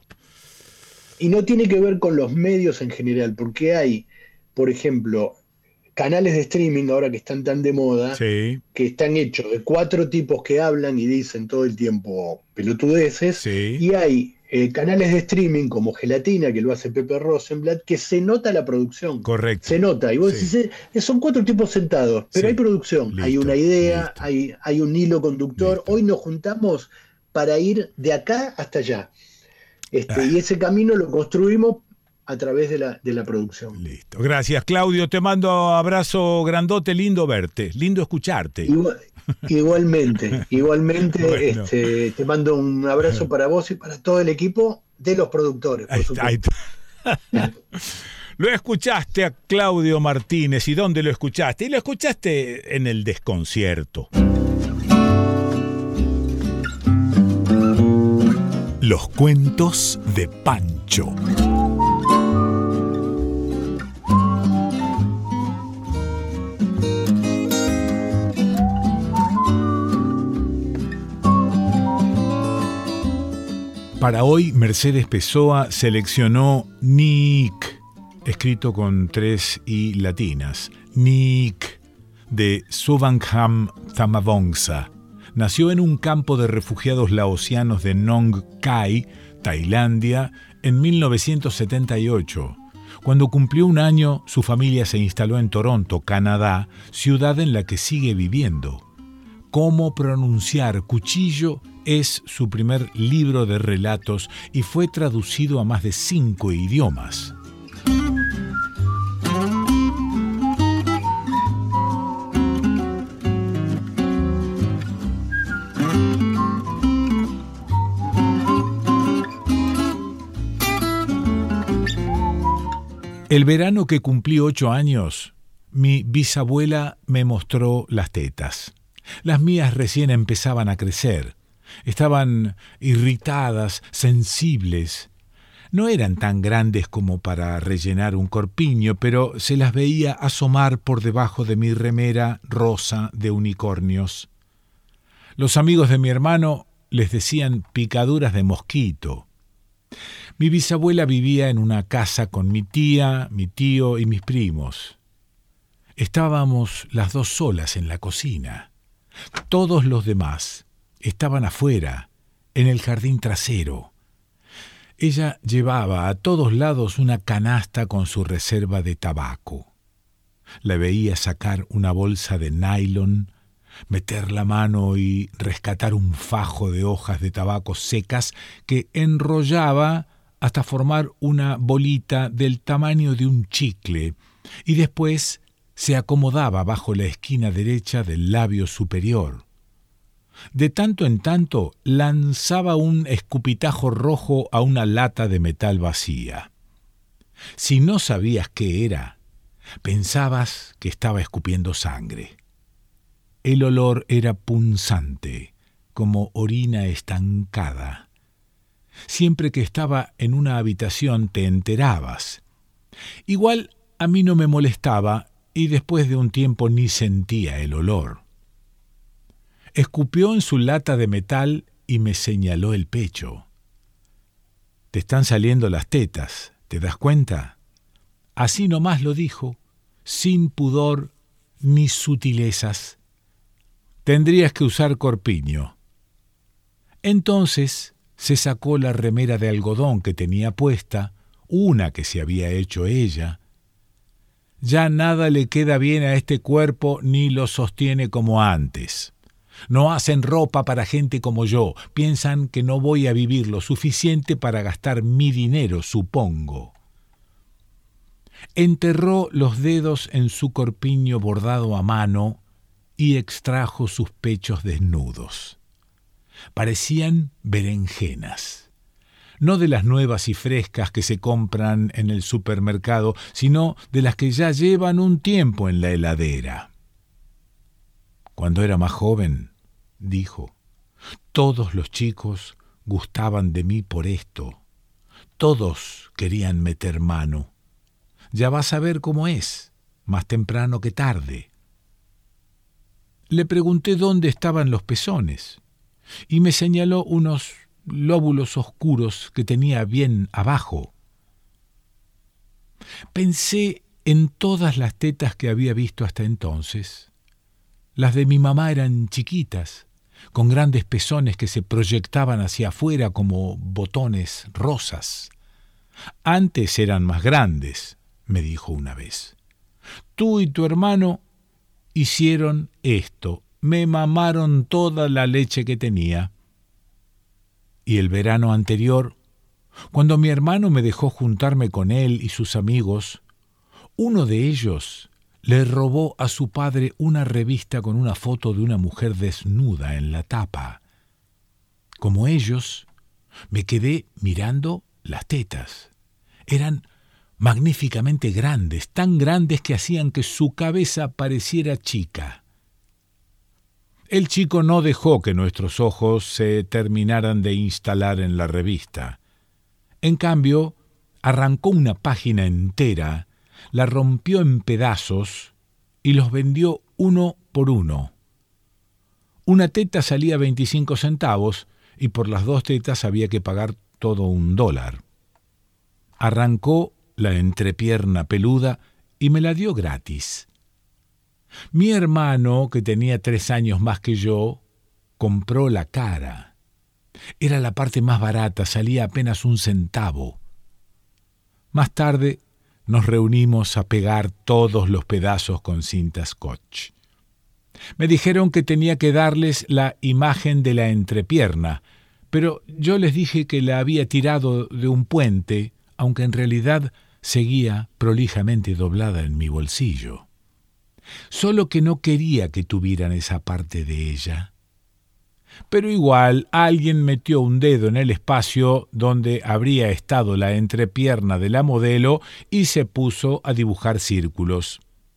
Speaker 10: Y no tiene que ver con los medios en general, porque hay, por ejemplo, canales de streaming ahora que están tan de moda,
Speaker 1: sí.
Speaker 10: que están hechos de cuatro tipos que hablan y dicen todo el tiempo pelotudeces,
Speaker 1: sí.
Speaker 10: y hay... Eh, canales de streaming como Gelatina, que lo hace Pepe Rosenblatt, que se nota la producción.
Speaker 1: Correcto.
Speaker 10: Se nota. Y vos sí. decís, eh, son cuatro tipos sentados, pero sí. hay producción, listo, hay una idea, hay, hay un hilo conductor. Listo. Hoy nos juntamos para ir de acá hasta allá. Este, ah. Y ese camino lo construimos a través de la, de la producción.
Speaker 1: Listo. Gracias, Claudio. Te mando abrazo grandote, lindo verte, lindo escucharte.
Speaker 10: Igual, igualmente, igualmente bueno. este, te mando un abrazo para vos y para todo el equipo de los productores. Por
Speaker 1: ahí está, ahí está. Lo escuchaste a Claudio Martínez. ¿Y dónde lo escuchaste? Y lo escuchaste en el Desconcierto. Los cuentos de Pancho. Para hoy, Mercedes Pessoa seleccionó Nick, escrito con tres i latinas. Nick, de Suvangham Thamavongsa. Nació en un campo de refugiados laosianos de Nong Khai, Tailandia, en mil novecientos setenta y ocho. Cuando cumplió un año, su familia se instaló en Toronto, Canadá, ciudad en la que sigue viviendo. Cómo pronunciar cuchillo es su primer libro de relatos y fue traducido a más de cinco idiomas. El verano que cumplí ocho años, mi bisabuela me mostró las tetas. Las mías recién empezaban a crecer. Estaban irritadas, sensibles. No eran tan grandes como para rellenar un corpiño, pero se las veía asomar por debajo de mi remera rosa de unicornios. Los amigos de mi hermano les decían picaduras de mosquito. Mi bisabuela vivía en una casa con mi tía, mi tío y mis primos. Estábamos las dos solas en la cocina. Todos los demás estaban afuera, en el jardín trasero. Ella llevaba a todos lados una canasta con su reserva de tabaco. La veía sacar una bolsa de nylon, meter la mano y rescatar un fajo de hojas de tabaco secas que enrollaba hasta formar una bolita del tamaño de un chicle y después se acomodaba bajo la esquina derecha del labio superior. De tanto en tanto lanzaba un escupitajo rojo a una lata de metal vacía. Si no sabías qué era, pensabas que estaba escupiendo sangre. El olor era punzante, como orina estancada. Siempre que estaba en una habitación te enterabas. Igual A mí no me molestaba y después de un tiempo ni sentía el olor. Escupió en su lata de metal y me señaló el pecho. «Te están saliendo las tetas, ¿te das cuenta?» Así nomás lo dijo, sin pudor ni sutilezas. «Tendrías que usar corpiño». Entonces se sacó la remera de algodón que tenía puesta, una que se había hecho ella. «Ya nada le queda bien a este cuerpo ni lo sostiene como antes. No hacen ropa para gente como yo. Piensan que no voy a vivir lo suficiente para gastar mi dinero, supongo». Enterró los dedos en su corpiño bordado a mano y extrajo sus pechos desnudos. Parecían berenjenas, no de las nuevas y frescas que se compran en el supermercado, sino de las que ya llevan un tiempo en la heladera. «Cuando era más joven», dijo, «todos los chicos gustaban de mí por esto. Todos querían meter mano. Ya vas a ver cómo es, más temprano que tarde». Le pregunté dónde estaban los pezones y me señaló unos lóbulos oscuros que tenía bien abajo. Pensé en todas las tetas que había visto hasta entonces. Las de mi mamá eran chiquitas, con grandes pezones que se proyectaban hacia afuera como botones rosas. Antes eran más grandes, me dijo una vez. Tú y tu hermano hicieron esto, me mamaron toda la leche que tenía. Y el verano anterior, cuando mi hermano me dejó juntarme con él y sus amigos, uno de ellos le robó a su padre una revista con una foto de una mujer desnuda en la tapa. Como ellos, me quedé mirando las tetas. Eran magníficamente grandes, tan grandes que hacían que su cabeza pareciera chica. El chico no dejó que nuestros ojos se terminaran de instalar en la revista. En cambio, arrancó una página entera, la rompió en pedazos y los vendió uno por uno. Una teta salía veinticinco centavos y por las dos tetas había que pagar todo un dólar. Arrancó la entrepierna peluda y me la dio gratis. Mi hermano, que tenía tres años más que yo, compró la cara. Era la parte más barata, salía apenas un centavo. Más tarde nos reunimos a pegar todos los pedazos con cinta scotch. Me dijeron que tenía que darles la imagen de la entrepierna, pero yo les dije que la había tirado de un puente, aunque en realidad seguía prolijamente doblada en mi bolsillo. Solo que no quería que tuvieran esa parte de ella. Pero igual alguien metió un dedo en el espacio donde habría estado la entrepierna de la modelo y se puso a dibujar círculos.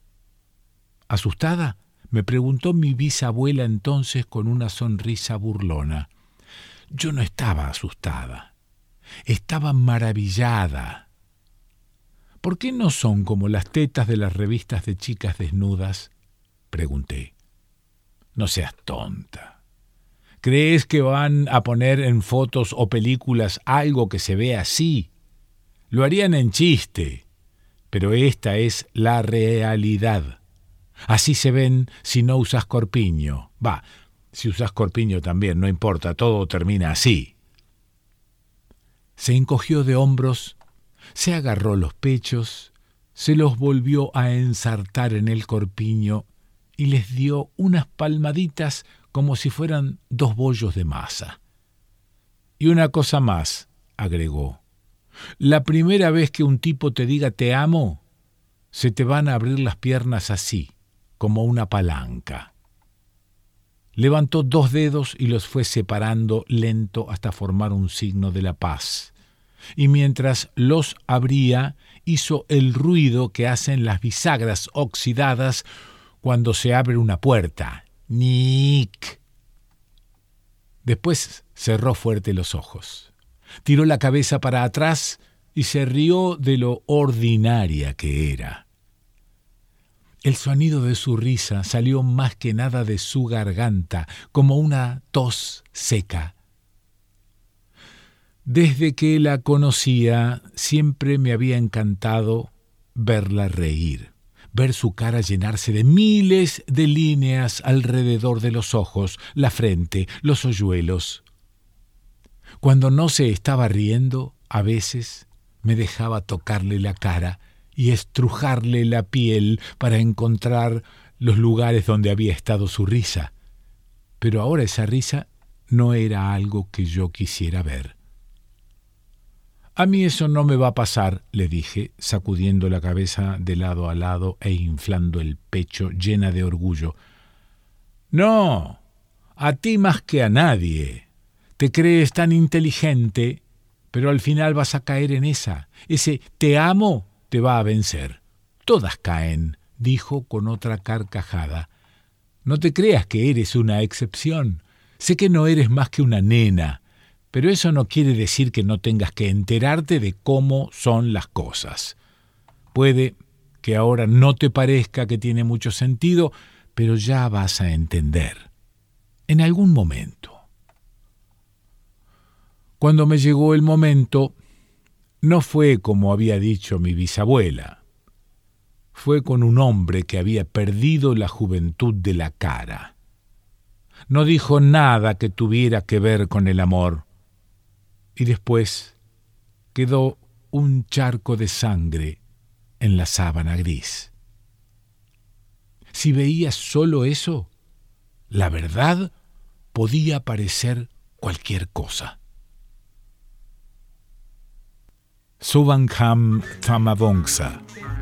Speaker 1: Asustada, me preguntó mi bisabuela entonces con una sonrisa burlona. Yo no estaba asustada, estaba maravillada. ¿Por qué no son como las tetas de las revistas de chicas desnudas?, pregunté. No seas tonta. ¿Crees que van a poner en fotos o películas algo que se ve así? Lo harían en chiste, pero esta es la realidad. Así se ven si no usas corpiño. Va, si usas corpiño también, no importa, todo termina así. Se encogió de hombros, se agarró los pechos, se los volvió a ensartar en el corpiño y les dio unas palmaditas como si fueran dos bollos de masa. Y una cosa más, agregó. La primera vez que un tipo te diga te amo, se te van a abrir las piernas así, como una palanca. Levantó dos dedos y los fue separando lento hasta formar un signo de la paz. Y mientras los abría, hizo el ruido que hacen las bisagras oxidadas cuando se abre una puerta. ¡Nick! Después cerró fuerte los ojos, tiró la cabeza para atrás y se rió de lo ordinaria que era. El sonido de su risa salió más que nada de su garganta, como una tos seca. Desde que la conocía, siempre me había encantado verla reír, ver su cara llenarse de miles de líneas alrededor de los ojos, la frente, los hoyuelos. Cuando no se estaba riendo, a veces me dejaba tocarle la cara y estrujarle la piel para encontrar los lugares donde había estado su risa. Pero ahora esa risa no era algo que yo quisiera ver. A mí eso no me va a pasar, le dije, sacudiendo la cabeza de lado a lado e inflando el pecho llena de orgullo. No, a ti más que a nadie. Te crees tan inteligente, pero al final vas a caer en esa. Ese te amo te va a vencer. Todas caen, dijo con otra carcajada. No te creas que eres una excepción. Sé que no eres más que una nena, pero eso no quiere decir que no tengas que enterarte de cómo son las cosas. Puede que ahora no te parezca que tiene mucho sentido, pero ya vas a entender. En algún momento. Cuando me llegó el momento, no fue como había dicho mi bisabuela. Fue con un hombre que había perdido la juventud de la cara. No dijo nada que tuviera que ver con el amor. Y después quedó un charco de sangre en la sábana gris. Si veías solo eso, la verdad podía parecer cualquier cosa. Subhankham Thamavongsa.